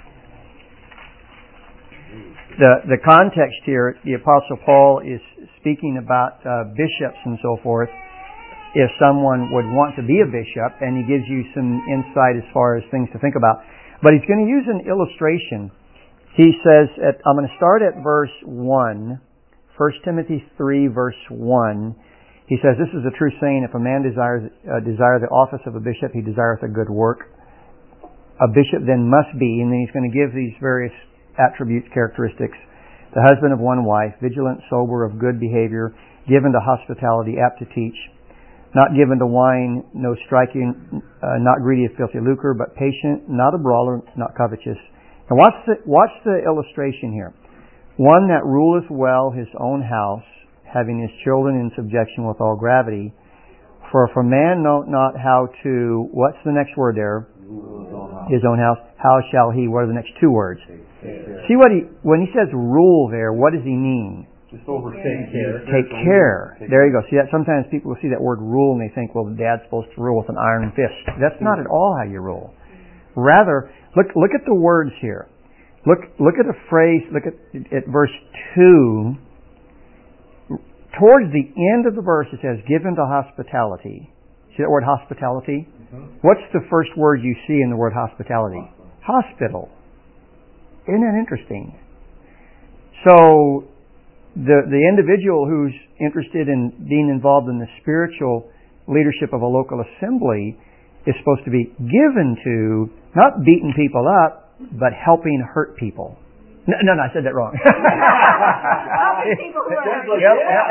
The context here, the Apostle Paul is speaking about bishops and so forth. If someone would want to be a bishop, and he gives you some insight as far as things to think about. But he's going to use an illustration. He says, I'm going to start at verse 1. 1 Timothy 3 verse 1. He says, this is a true saying, if a man desire the office of a bishop, he desireth a good work. A bishop then must be, and then he's going to give these various attributes, characteristics. The husband of one wife, vigilant, sober, of good behavior, given to hospitality, apt to teach, not given to wine, no striking, not greedy of filthy lucre, but patient, not a brawler, not covetous. And watch the illustration here. One that ruleth well his own house, having his children in subjection with all gravity. For if a man know not how to, what's the next word there? His own house. How shall he? What are the next two words? See when he says rule there, what does he mean? Just overtake care. Take care. There you go. See that? Sometimes people will see that word rule and they think, well, Dad's supposed to rule with an iron fist. That's not at all how you rule. Rather, look at the words here. Look at the phrase. Look at verse 2. Towards the end of the verse, it says, "Given to hospitality." See that word hospitality? Mm-hmm. What's the first word you see in the word hospitality? Hospital. Isn't that interesting? So the individual who's interested in being involved in the spiritual leadership of a local assembly is supposed to be given to, not beating people up, but helping hurt people. No, I said that wrong. Helping people who are hurting.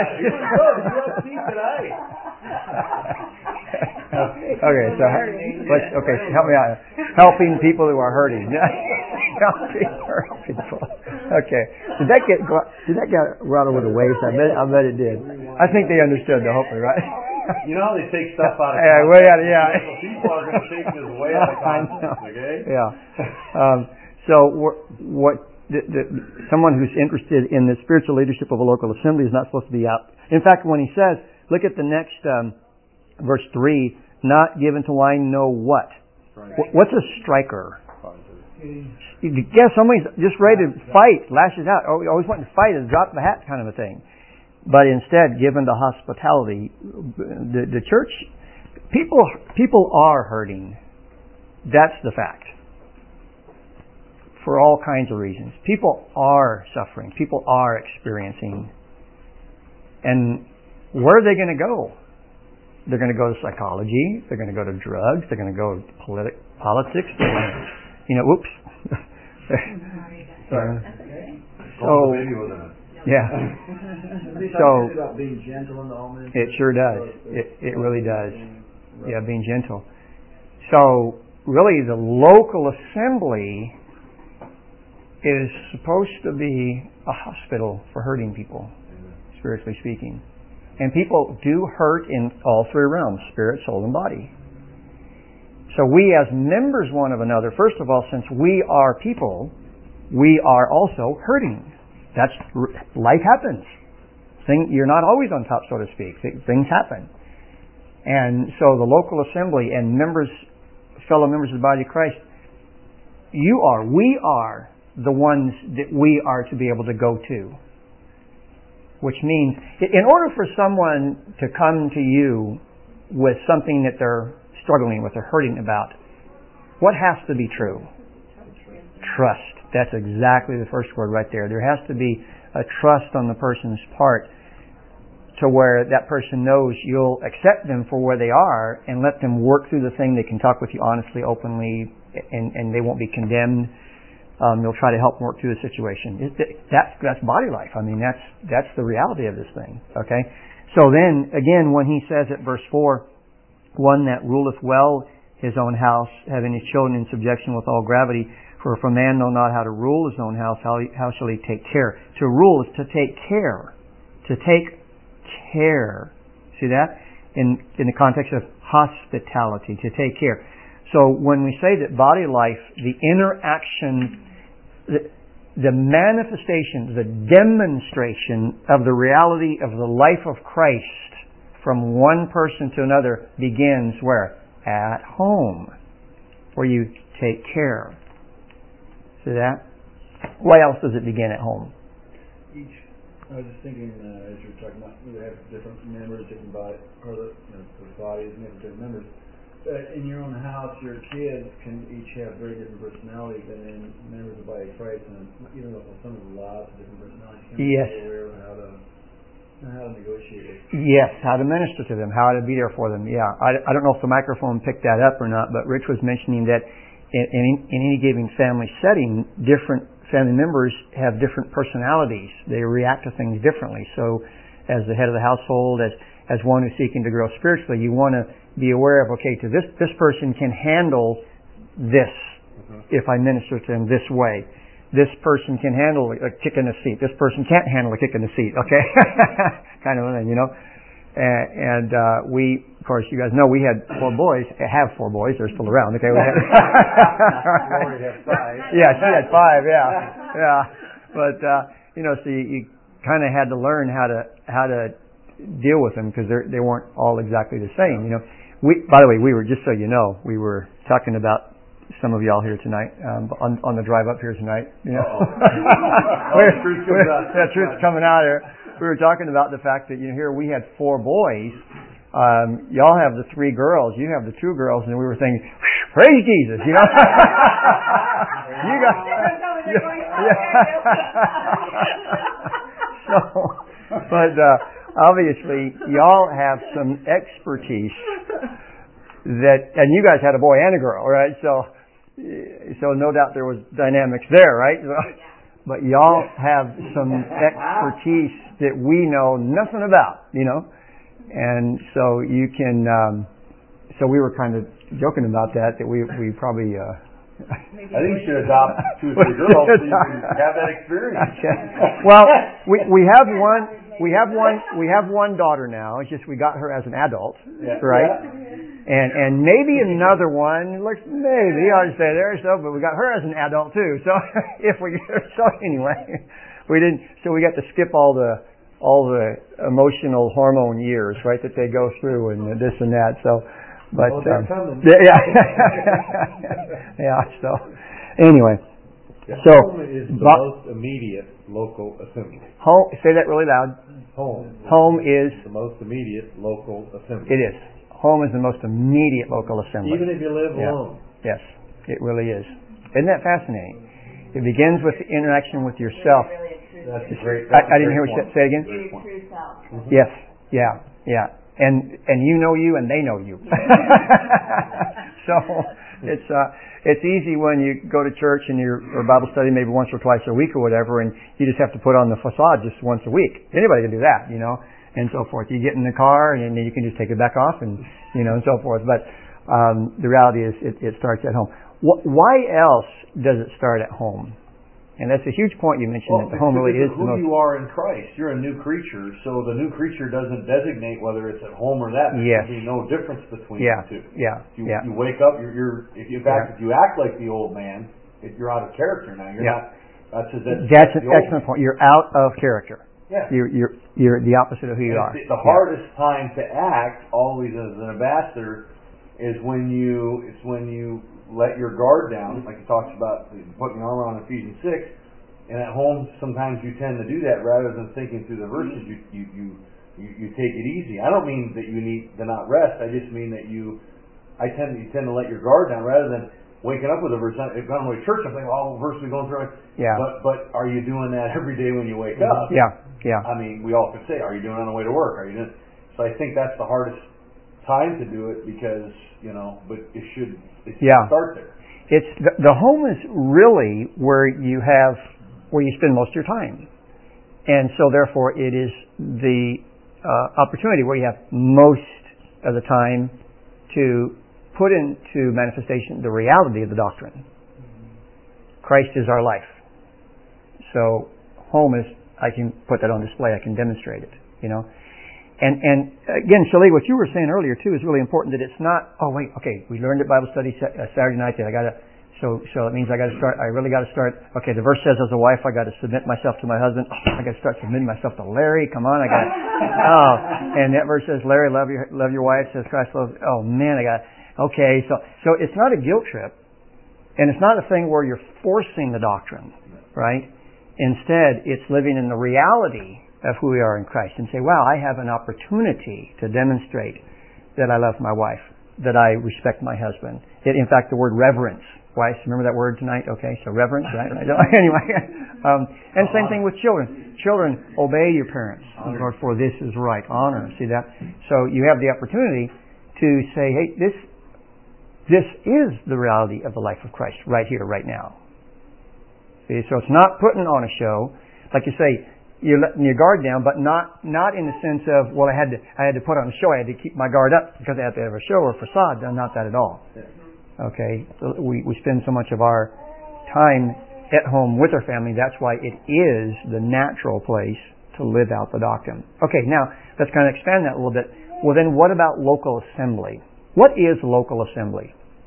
Okay, so help me out. Helping people who are hurting. Helping people. Okay. Did that get right over the waist? I bet it did. I think they understood though, hopefully, right? You know how they take stuff out of context? Yeah. People are going to take this way out of context, okay? Yeah. So what someone who's interested in the spiritual leadership of a local assembly is not supposed to be out. In fact, when he says, look at the next verse 3, not given to wine, no what? What's a striker? Yeah, somebody's just ready to fight, lashes out. Always wanting to fight, is drop the hat kind of a thing. But instead, given to hospitality, the church, people are hurting. That's the fact. For all kinds of reasons. People are suffering. People are experiencing. And where are they going to go? They're going to go to psychology. They're going to go to drugs. They're going to go to politics. Whoops. So, yeah. So, about being gentle in the home. It sure does. It really does. Yeah, being gentle. So, really, the local assembly is supposed to be a hospital for hurting people, spiritually speaking. And people do hurt in all three realms, spirit, soul, and body. So we as members one of another, first of all, since we are people, we are also hurting. Life happens. You're not always on top, so to speak. Things happen. And so the local assembly and fellow members of the body of Christ, we are the ones that we are to be able to go to. Which means, in order for someone to come to you with something that they're struggling with or hurting about, what has to be true? Trust. That's exactly the first word right there. There has to be a trust on the person's part to where that person knows you'll accept them for where they are and let them work through the thing. They can talk with you honestly, openly, and they won't be condemned. You'll try to help them work through the situation. That's body life. I mean, that's the reality of this thing. Okay? So then, again, when he says at verse 4, one that ruleth well his own house, having his children in subjection with all gravity, for if a man know not how to rule his own house, how shall he take care? To rule is to take care. To take care. See that? In the context of hospitality, to take care. So when we say that body life, the interaction, the manifestation, the demonstration of the reality of the life of Christ from one person to another begins where? At home, where you take care. See that? Why else does it begin at home? I was just thinking, as you were talking about, we have different members, different bodies, and different members. In your own house, your kids can each have very different personalities, and then members of the body of Christ, and even though some have lots of different personalities, you can be aware of how to negotiate it. Yes, how to minister to them, how to be there for them. Yeah, I don't know if the microphone picked that up or not, but Rich was mentioning that in any given family setting, different family members have different personalities. They react to things differently. So, as the head of the household, as one who's seeking to grow spiritually, you want to be aware of, okay, this person can handle this if I minister to them this way. This person can handle a kick in the seat. This person can't handle a kick in the seat, okay? Kind of a thing, And we, of course, you guys know we had 4 boys. Have 4 boys. They're still around, okay? We had You already have 5. Yeah, she had 5, yeah. But, so you kind of had to learn how to deal with them because they weren't all exactly the same, By the way, we were, just so you know, we were talking about some of y'all here tonight, on the drive up here tonight. Truth's coming out here. We were talking about the fact that here we had 4 boys. Y'all have the 3 girls. You have the 2 girls, and we were thinking, praise Jesus, You got. But obviously, y'all have some expertise and you guys had a boy and a girl, right? So no doubt there was dynamics there, right? But y'all have some expertise that we know nothing about, And so you can, so we were kind of joking about that we probably, Maybe I think you should we- adopt 2 or 3 girls so you can have that experience. Okay. Well, we have one daughter now. It's just we got her as an adult, Yeah. right? Yeah. And maybe another one. Like maybe I'll stay there. So, but we got her as an adult too. So anyway, we didn't. So we got to skip all the emotional hormone years, right? That they go through and this and that. So, but Well, they're coming. yeah. So anyway. So, home is the most immediate local assembly. Home. Say that really loud. Home is the most immediate local assembly. It is. Home is the most immediate local assembly. Even if you live alone. Yes, it really is. Isn't that fascinating? It begins with the interaction with yourself. That's a great. I didn't hear what you said. Say it again. Your true self. Mm-hmm. Yes. Yeah. And you know you, and they know you. So it's easy when you go to church and or Bible study maybe once or twice a week or whatever, and you just have to put on the facade just once a week. Anybody can do that, and so forth. You get in the car and then you can just take it back off, and and so forth. But the reality is, it starts at home. Why else does it start at home? And that's a huge point you mentioned, that the home really is the who most... you are in Christ. You're a new creature, so the new creature doesn't designate whether it's at home or that. Yes. There's no difference between the two. You wake up, if you act like the old man, you're out of character now. You're not. That's an excellent point. You're out of character. Yeah. You're the opposite of who you are. The hardest time to act, always as an ambassador, is when you let your guard down, like it talks about putting your armor on Ephesians 6. And at home, sometimes you tend to do that rather than thinking through the verses. You take it easy. I don't mean that you need to not rest. I just mean that you tend to let your guard down rather than waking up with a verse. If I'm going to church, I'm thinking, "Oh, verse we're going through." Yeah. But are you doing that every day when you wake up? Yeah. I mean, we all could say, "Are you doing it on the way to work? Are you doing?" So I think that's the hardest time to do it because but it should start there. It's the home is really where you spend most of your time, and so therefore it is the opportunity where you have most of the time to put into manifestation the reality of the doctrine. Christ is our life. So home is, I can put that on display. I can demonstrate it. And again, Shali, what you were saying earlier too is really important. That it's not. Oh wait, okay. We learned at Bible study Saturday night that I got to. So it means I got to start. I really got to start. Okay, the verse says as a wife I got to submit myself to my husband. Oh, I got to start submitting myself to Larry. Come on, I got. And that verse says, Larry, love your wife. Says Christ loves. Oh man, I got. Okay, so it's not a guilt trip, and it's not a thing where you're forcing the doctrine, right? Instead, it's living in the reality of who we are in Christ and say, wow, I have an opportunity to demonstrate that I love my wife, that I respect my husband. In fact, the word reverence. Wives, remember that word tonight? Okay, so reverence, right? Anyway, and same thing with children. Children, obey your parents, Lord, for this is right. Honor, see that? So you have the opportunity to say, hey, this is the reality of the life of Christ right here, right now. See, so it's not putting on a show, like you say. You're letting your guard down, but not in the sense of, well, I had to put on a show. I had to keep my guard up because I had to have a show or a facade. No, not that at all. Okay, we spend so much of our time at home with our family. That's why it is the natural place to live out the doctrine. Okay, now let's kind of expand that a little bit. Well, then, what about local assembly? What is local assembly?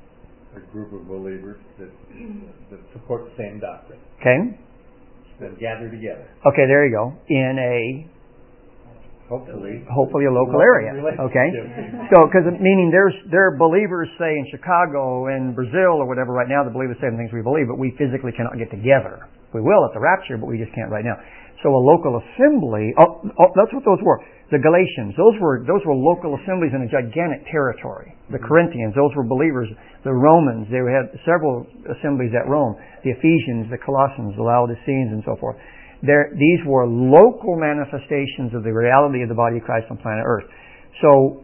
A group of believers that support the same doctrine. Okay. That gather together. Okay, there you go. In a hopefully a local area. Okay, so because meaning there are believers, say in Chicago and Brazil or whatever right now that believe the same things we believe, but we physically cannot get together. We will at the rapture, but we just can't right now. So a local assembly. That's what those were. The Galatians, those were local assemblies in a gigantic territory. The Corinthians, those were believers. The Romans, they had several assemblies at Rome. The Ephesians, the Colossians, the Laodiceans, and so forth. These were local manifestations of the reality of the body of Christ on planet Earth. So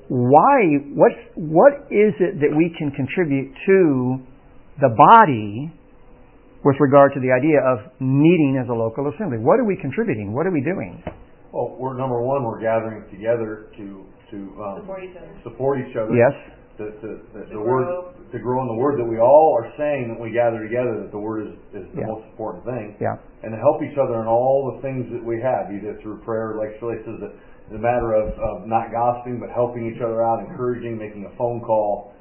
what is it that we can contribute to the body with regard to the idea of meeting as a local assembly? What are we contributing? What are we doing? Well, we're gathering together to support each other. Yes. the word to grow in the word, that we all are saying that we gather together, that the word is the most important thing, and to help each other in all the things that we have, either through prayer, like Shirley says, that it's a matter of not gossiping, but helping each other out, encouraging, making a phone call,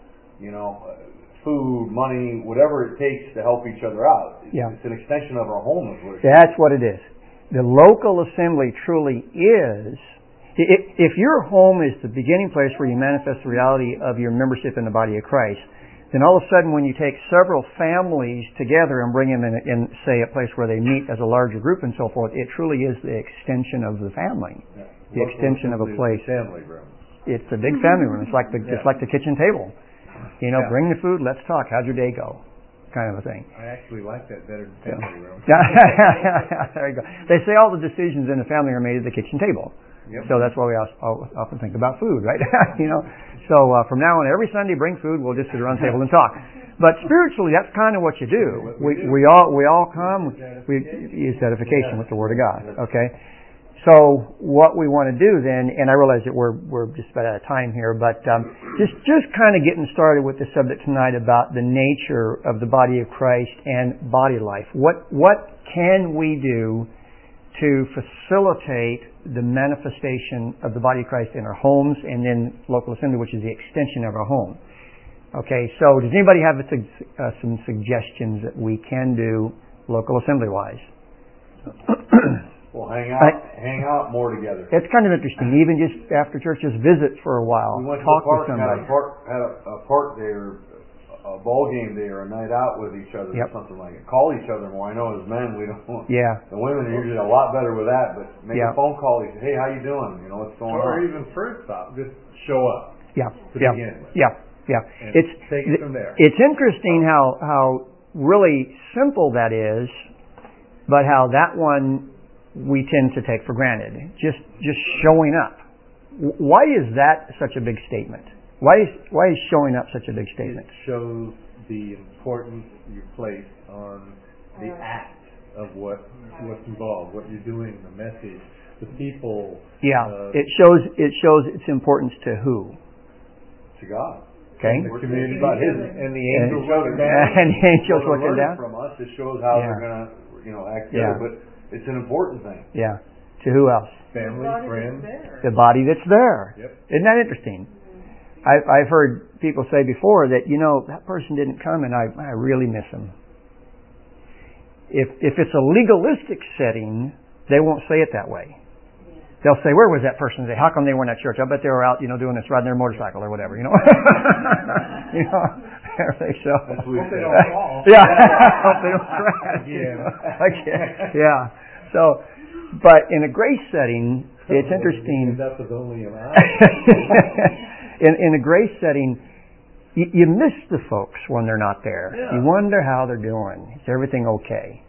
food, money, whatever it takes to help each other out. It's an extension of our home, is what it is. That's what it is. The local assembly truly is. If your home is the beginning place where you manifest the reality of your membership in the body of Christ, then all of a sudden when you take several families together and bring them in, say, a place where they meet as a larger group and so forth, it truly is the extension of the family. The extension of a place. Family room. It's a big family room. It's like the kitchen table. Bring the food, let's talk. How'd your day go? Kind of a thing. I actually like that better than family room. There you go. They say all the decisions in the family are made at the kitchen table. Yep. So that's why we often think about food, right? So from now on, every Sunday, bring food. We'll just sit around the table and talk. But spiritually, that's kind of what you do. We all come. We use edification with the Word of God. Okay. So what we want to do then, and I realize that we're just about out of time here, but just kind of getting started with the subject tonight about the nature of the body of Christ and body life. What can we do to facilitate the manifestation of the body of Christ in our homes and then local assembly, which is the extension of our home? Okay, so does anybody have some suggestions that we can do local assembly-wise? Well, hang out more together. It's kind of interesting. Even just after church, just visit for a while. We went talk to the park, with somebody. had a park day or a ball game day or a night out with each other or something like it. Call each other more. I know as men we don't. Yeah. The women are usually a lot better with that, but make a phone call. You say, hey, how you doing? What's going on? Or even first off, just show up. Yeah. To begin with. Yeah. And take it from there. It's interesting how really simple that is, but how that one we tend to take for granted. Just showing up. Why is that such a big statement? Why is showing up such a big statement? It shows the importance you place on the act of what's involved, what you're doing, the message, the people. Yeah, it shows its importance to who? To God. Okay. And the community, and the angels looking down. And the angels looking down. From us, it shows how they're going to act together. But it's an important thing. Yeah. To who else? Family, friends. The body that's there. Yep. Isn't that interesting? I've heard people say before that, that person didn't come and I really miss him. If it's a legalistic setting, they won't say it that way. They'll say, where was that person today? How come they weren't at church? I bet they were out, doing this, riding their motorcycle or whatever, So. Hope they don't fall. Yeah. Hope they don't crash. Yeah. So, but in a grace setting, it's interesting. That was only an hour. In a grace setting, you miss the folks when they're not there. Yeah. You wonder how they're doing. Is everything okay?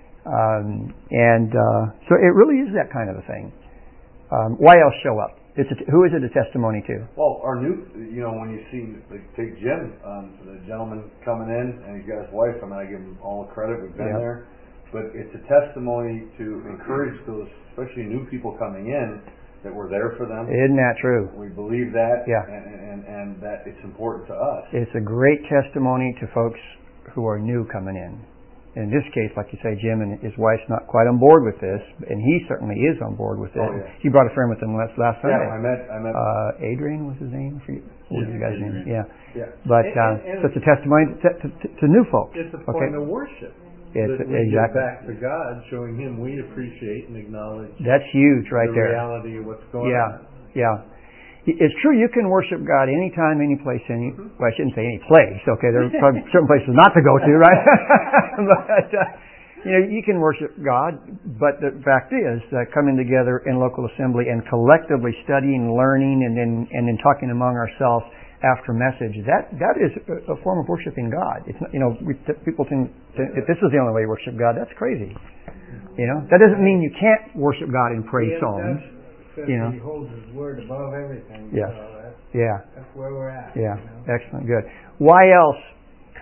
So it really is that kind of a thing. Why else show up? Who is it a testimony to? Well, our new, when you see, take Jim, the gentleman coming in, and he's got his wife, I give him all the credit. We've been there. But it's a testimony to encourage those, especially new people coming in, that we're there for them. Isn't that true? We believe that, yeah. and that it's important to us. It's a great testimony to folks who are new coming in. In this case, like you say, Jim and his wife's not quite on board with this, and he certainly is on board with it. Oh, yeah. He brought a friend with him last Sunday. Yeah, I met. Adrian was his name. What was the guy's name? Yeah. But so it's a testimony to new folks. It's a point of worship. Exactly. Give back to God, showing Him we appreciate and acknowledge. That's huge, right the there. The reality of what's going on. Yeah. It's true you can worship God anytime, any place, well, I shouldn't say any place, okay, there are probably certain places not to go to, right? But, you can worship God, but the fact is that coming together in local assembly and collectively studying, learning, and then talking among ourselves after message, that is a form of worshiping God. It's not, people think if this is the only way you worship God, that's crazy. That doesn't mean you can't worship God in praise songs. He holds His word above everything. Yes. So that's where we're at. Yeah. Excellent. Good. Why else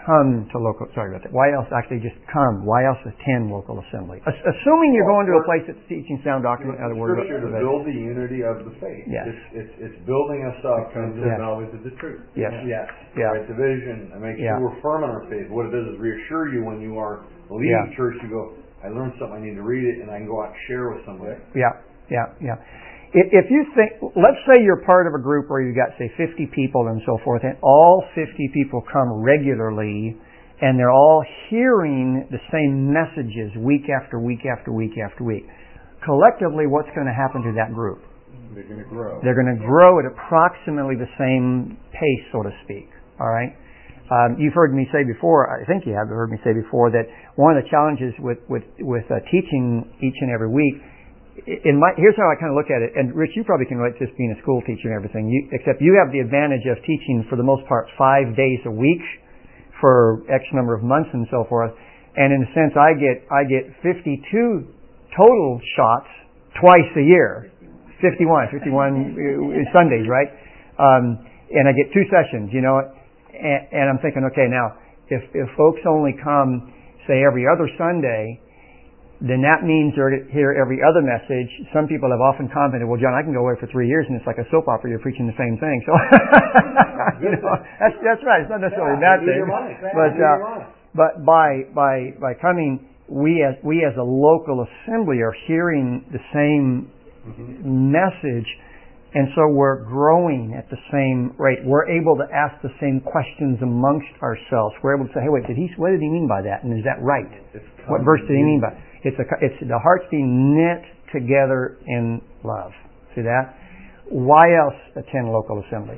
come to local, sorry about that, why else actually just come? Why else attend local assembly? Assuming you're going to a place that's teaching sound doctrine, in other words. Scripture to build the unity of the faith. Yes. It's building us up. Comes to the knowledge of the truth. Yes. Yes. Yeah. Right, division. It makes sure we're firm on our faith. What it does is reassure you when you are leaving church, you go, I learned something, I need to read it, and I can go out and share with somebody. Yeah. If you think, let's say you're part of a group where you've got, say, 50 people and so forth, and all 50 people come regularly, and they're all hearing the same messages week after week after week after week. Collectively, what's going to happen to that group? They're going to grow. They're going to grow at approximately the same pace, so to speak. All right? You've heard me say before, I think you have heard me say before, that one of the challenges with teaching each and every week, here's how I kind of look at it, and Rich, you probably can relate to this being a school teacher and everything, except you have the advantage of teaching for the most part 5 days a week for X number of months and so forth, and in a sense I get 52 total shots twice a year, 51 Sundays, right? And I get 2 sessions, and I'm thinking, okay, now if folks only come, say, every other Sunday, then that means they're to hear every other message. Some people have often commented, well, John, I can go away for 3 years and it's like a soap opera. You're preaching the same thing. So, that's right. It's not necessarily a bad thing. But by coming, we as a local assembly are hearing the same message, and so we're growing at the same rate. We're able to ask the same questions amongst ourselves. We're able to say, hey, wait, what did he mean by that? And is that right? What verse did he mean by it? It's the hearts being knit together in love. See that? Why else attend local assembly?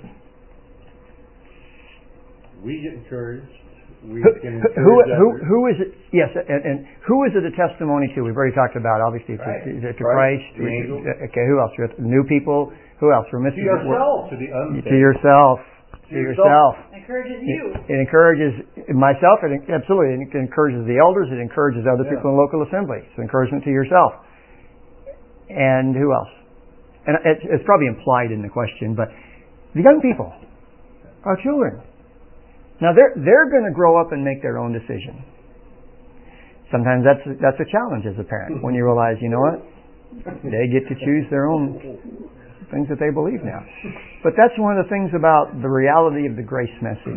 We get encouraged. We can encourage who is it? Yes, and who is it a testimony to? We've already talked about, obviously, to Christ. Okay, who else? New people. Who else? We're missing. To yourself. To yourself. To yourself. It encourages you. It encourages myself. Absolutely. It encourages the elders. It encourages other people in local assembly. It's an encouragement to yourself. And who else? And it's probably implied in the question, but the young people, our children. Now they're going to grow up and make their own decision. Sometimes that's a challenge as a parent when you realize, you know what, they get to choose their own things that they believe now. But that's one of the things about the reality of the grace message.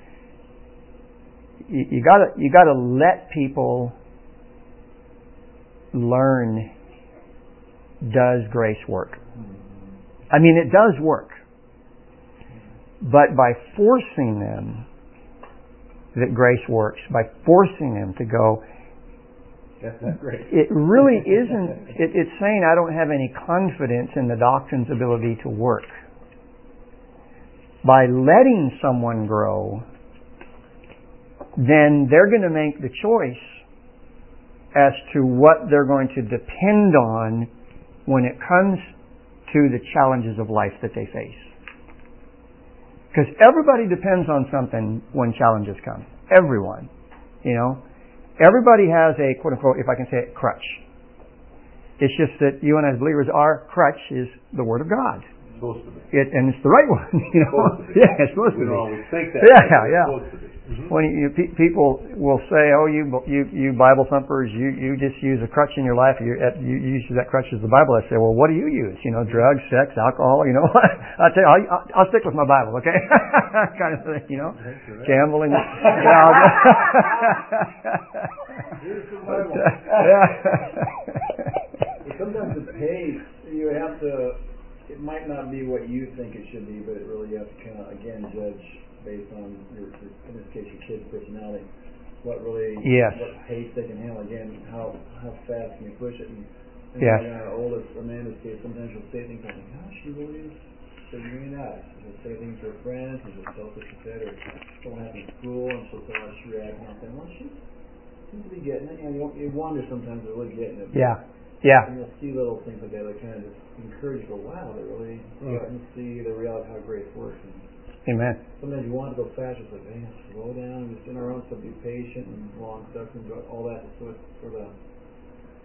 You gotta let people learn, does grace work? I mean, it does work. But by forcing them that grace works, by forcing them to go, that's not great. It really isn't. It's saying I don't have any confidence in the doctrine's ability to work. By letting someone grow, then they're going to make the choice as to what they're going to depend on when it comes to the challenges of life that they face. Because everybody depends on something when challenges come. Everyone. Everybody has a, quote-unquote, if I can say it, crutch. It's just that you and I as believers, our crutch is the Word of God. It's supposed to be. And it's the right one. Yeah, it's supposed to be. We don't always think that. Yeah. It's supposed to be. When people will say, "Oh, you Bible thumpers, you just use a crutch in your life. You use that crutch as the Bible." I say, "Well, what do you use? Drugs, sex, alcohol. I'll tell you, I'll stick with my Bible, okay?" Kind of thing, gambling. Sometimes the pace you have to. It might not be what you think it should be, but it really you have to kind of again judge based on in this case your kid's personality, what pace they can handle. Again, how fast can you push it? And our oldest Amanda's kid, sometimes she'll say things like, "Gosh, she really is figuring it out." She'll say things to her friends, and she'll tell what she said, or something happened in school, and she'll say how she reacted. And I'll say, "Well, she seems to be getting it." You wonder sometimes they're really getting it. Yeah. And you'll see little things like that kind of just encourage you. Go, wow, they're really starting to see the reality of how grace works. Amen. Sometimes you want to go fast, it's like, man, slow down, just in our own stuff, be patient and long suffering, all that. So it's sort of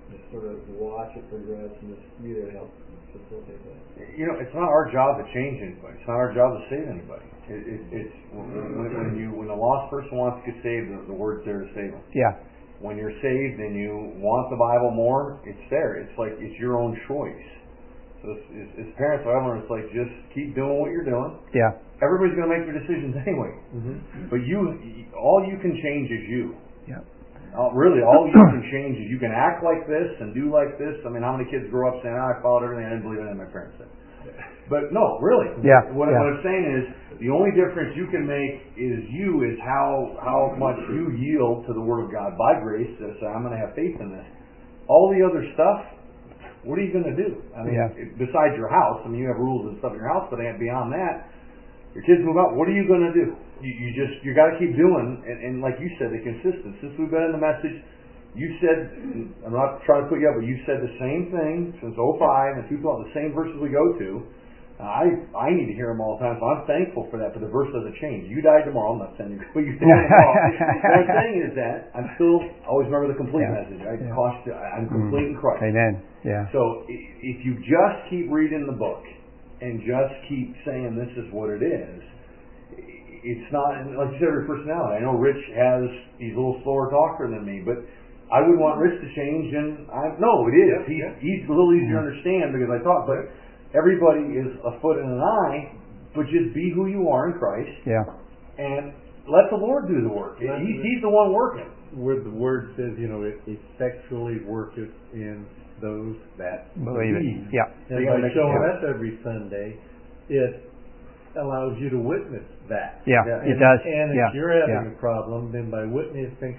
just sort of watch it progress and just be there to help facilitate that? It's not our job to change anybody. It's not our job to save anybody. It's when a lost person wants to get saved, the word's there to save them. Yeah. When you're saved and you want the Bible more, it's there. It's like it's your own choice. So as parents, however, it's like just keep doing what you're doing. Yeah. Everybody's going to make their decisions anyway. Mm-hmm. But all you can change is you. Yeah. Really, all you can change is you can act like this and do like this. I mean, how many kids grow up saying, I followed everything, I didn't believe anything my parents said. But no, really. Yeah. What I'm saying is, the only difference you can make is how much you yield to the Word of God by grace. So say, I'm going to have faith in this. All the other stuff, what are you going to do? I mean, besides your house, I mean, you have rules and stuff in your house, but beyond that, your kids move out. What are you going to do? You got to keep doing, and like you said, the consistency. Since we've been in the message, you said, I'm not trying to put you up, but you said the same thing since 05 and 2000, the same verses we go to. I need to hear them all the time, so I'm thankful for that. But the verse doesn't change. You die tomorrow. I'm not saying you die tomorrow. What I'm saying is that I'm still always remember the complete message. I'm complete in Christ. Amen. Yeah. So if you just keep reading the book and just keep saying this is what it is, it's not like you said, your personality. I know Rich he's a little slower talker than me, but I would want Rich to change, and no, it is. He's a little easier to understand because I talk, but everybody is a foot and an eye, but just be who you are in Christ. Yeah. And let the Lord do the work. He's the one working. Where the word says, it effectually worketh in those that Believe it. Yeah. And by showing up every Sunday, it allows you to witness that. Yeah, it does. And if you're having a problem, then by witnessing,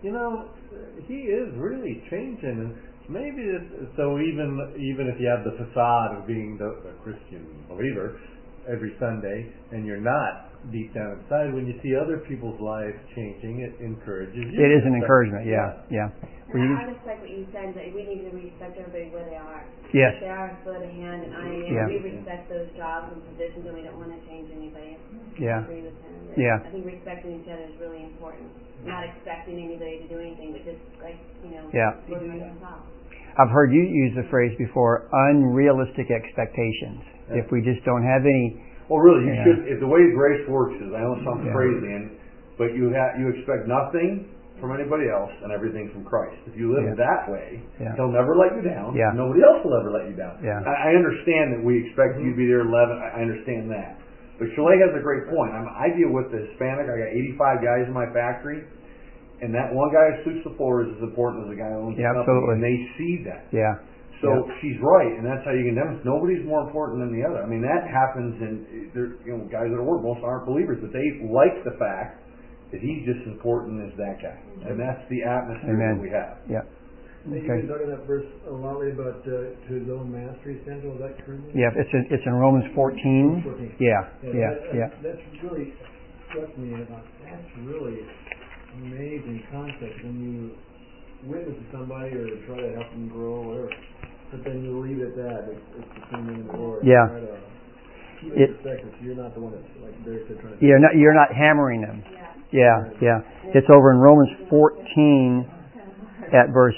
he is really changing. And maybe so even if you have the facade of being the Christian believer every Sunday, and you're not deep down inside, when you see other people's lives changing, it encourages you. It is an encouragement. Yeah. I just like what you said, that we need to respect everybody where they are. Yes. If they are a foot, a hand, an eye, and we respect those jobs and positions, and we don't want to change anybody. I agree with him. I think respecting each other is really important. Not expecting anybody to do anything, but just working on yourself. I've heard you use the phrase before, unrealistic expectations. Yeah. If we just don't have any. Well, really, you should. If the way grace works is, I know it sounds crazy, but you expect nothing from anybody else and everything from Christ. If you live that way, He'll never let you down. Nobody else will ever let you down. I understand that we expect you to be there 11. I understand that. But Chalet has a great point. I deal with the Hispanic. I got 85 guys in my factory, and that one guy who sweeps the floor is as important as the guy who owns the company. Absolutely. And they see that. Yeah. So she's right, and that's how you can demonstrate. Nobody's more important than the other. I mean, that happens in guys that are work. Most aren't believers, but they like the fact that he's just as important as that guy, and that's the atmosphere that we have. Yeah. Okay. You've been talking that verse a lot about to his own master he sent. Was that true? Yeah, it's in Romans 14. Yeah. That's really struck me. That's really amazing concept when you witness to somebody or try to help them grow or whatever, but then you leave it at that. It's between them and the Lord. Yeah. Keep it perspective. So you're not the one that's, like Barry said, trying to. You're not hammering them. Yeah. It's over in Romans 14 at verse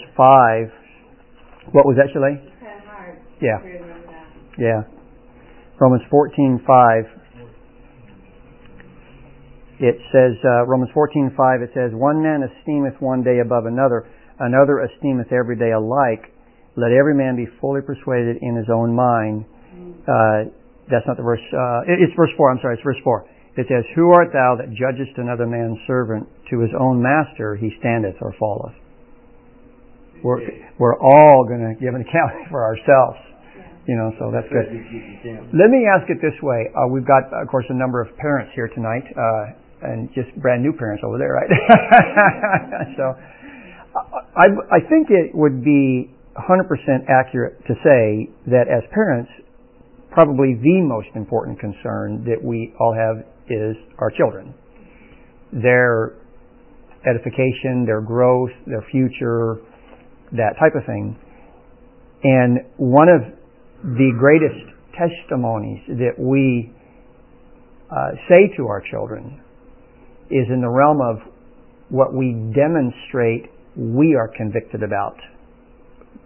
5. What was that, Chalet? It's kind of hard. Yeah. Romans 14:5. It says, Romans 14:5. It says, "One man esteemeth one day above another, another esteemeth every day alike. Let every man be fully persuaded in his own mind." That's not the verse. It's verse 4. I'm sorry. It's verse 4. It says, "Who art thou that judgest another man's servant? To his own master he standeth or falleth." We're all going to give an account for ourselves. So that's good. Let me ask it this way. We've got, of course, a number of parents here tonight, and just brand new parents over there, right? So I think it would be 100% accurate to say that as parents, probably the most important concern that we all have is our children. Their edification, their growth, their future, that type of thing. And one of the greatest testimonies that we say to our children is in the realm of what we demonstrate we are convicted about.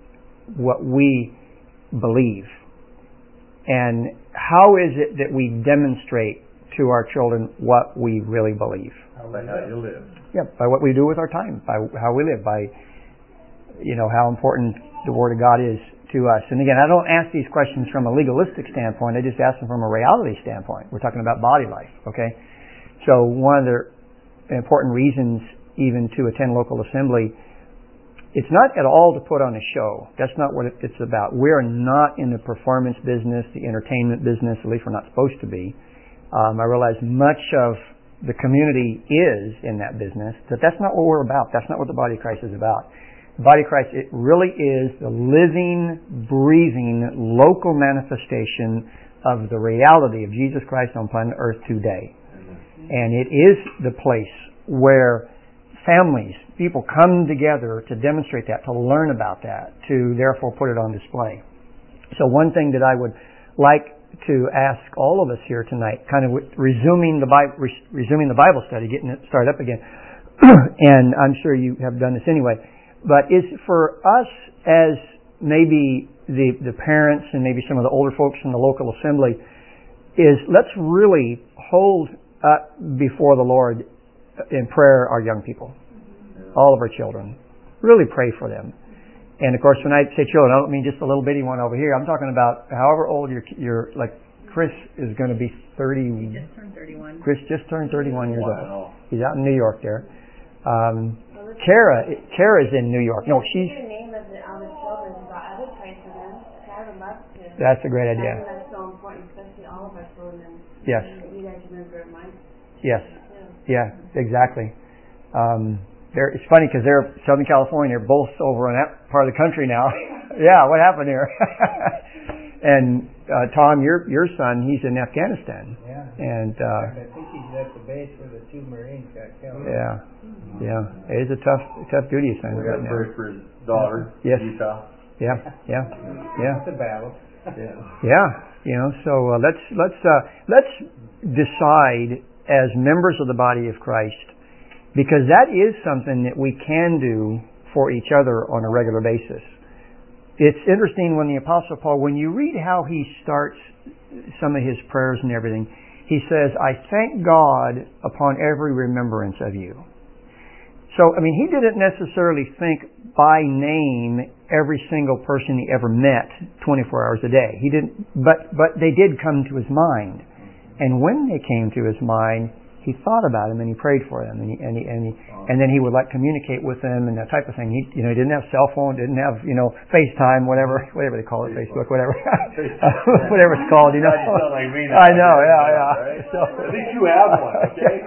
what we believe. And how is it that we demonstrate to our children what we really believe? By how you live. Yeah, by what we do with our time, by how we live, by how important the Word of God is to us. And again, I don't ask these questions from a legalistic standpoint. I just ask them from a reality standpoint. We're talking about body life, okay? So one of the important reasons even to attend local assembly, it's not at all to put on a show. That's not what it's about. We're not in the performance business, the entertainment business, at least we're not supposed to be. I realize much of the community is in that business, but that's not what we're about. That's not what the body of Christ is about. The body of Christ, it really is the living, breathing, local manifestation of the reality of Jesus Christ on planet Earth today. And it is the place where families, people come together to demonstrate that, to learn about that, to therefore put it on display. So one thing that I would like to ask all of us here tonight, kind of resuming the Bible study, getting it started up again, and I'm sure you have done this anyway, but is for us as maybe the parents and maybe some of the older folks in the local assembly, is let's really hold up before the Lord in prayer our young people, all of our children. Really pray for them. And of course, when I say children, I don't mean just a little bitty one over here. I'm talking about however old you're like Chris is going to be 30. He just turned 31. Chris just turned 31 years old. He's out in New York there. Kara's in New York. No, she's. The name of the children, I would pray for them. I would love to. That's a great idea. I think that's so important, especially all of our children. Yes. You guys remember mine. Yes. Yeah, exactly. It's funny because they're Southern California. They're both over in that part of the country now. Yeah, what happened here? And Tom, your son, he's in Afghanistan. Yeah. And I think he's at the base where the 2 Marines got killed. Yeah. It is a tough duty assignment right now. We got to pray for his daughter, yes. Utah. Yeah. It's a battle. Yeah. So let's decide as members of the body of Christ, because that is something that we can do for each other on a regular basis. It's interesting when the Apostle Paul, when you read how he starts some of his prayers and everything, he says, I thank God upon every remembrance of you. So, he didn't necessarily think by name every single person he ever met 24 hours a day. He didn't, but they did come to his mind. And when they came to his mind, he thought about them and he prayed for them, and then he would communicate with them and that type of thing. He didn't have cell phone, didn't have FaceTime, whatever they call it, Facebook, whatever, whatever it's called. I know, yeah. Right? So, at least you have one, okay?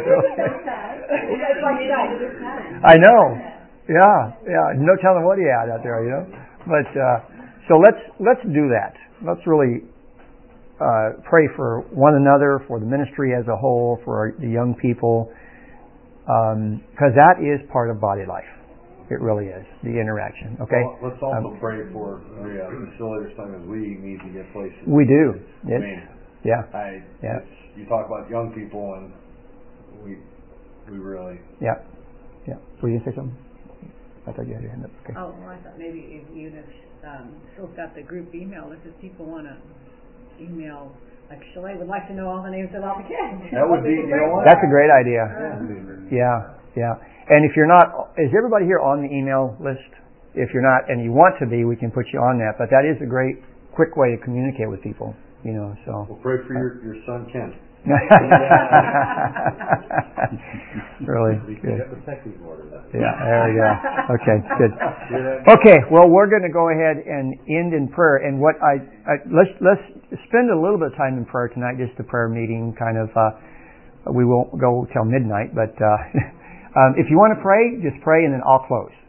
I know, yeah. No telling what he had out there, But so let's do that. Let's really. Pray for one another, for the ministry as a whole, for the young people, because that is part of body life. It really is, the interaction. Okay. Well, let's also pray for the facility or something. We need to get places. We do. Yes. You talk about young people, and we really. Yeah. Were you going to say something? I thought you had your hand up. Okay. Oh, well, I thought maybe if you still got the group email, if people want to email, like Shalay would like to know all the names of all the kids. That would be, That's a great idea. Yeah. And if you're not, is everybody here on the email list? If you're not, and you want to be, we can put you on that. But that is a great, quick way to communicate with people. So. We'll pray for your son Ken. Really good. Yeah, there we go. Okay, good. Okay, well, we're going to go ahead and end in prayer. And what let's spend a little bit of time in prayer tonight, just a prayer meeting, kind of. We won't go till midnight, but if you want to pray, just pray, and then I'll close.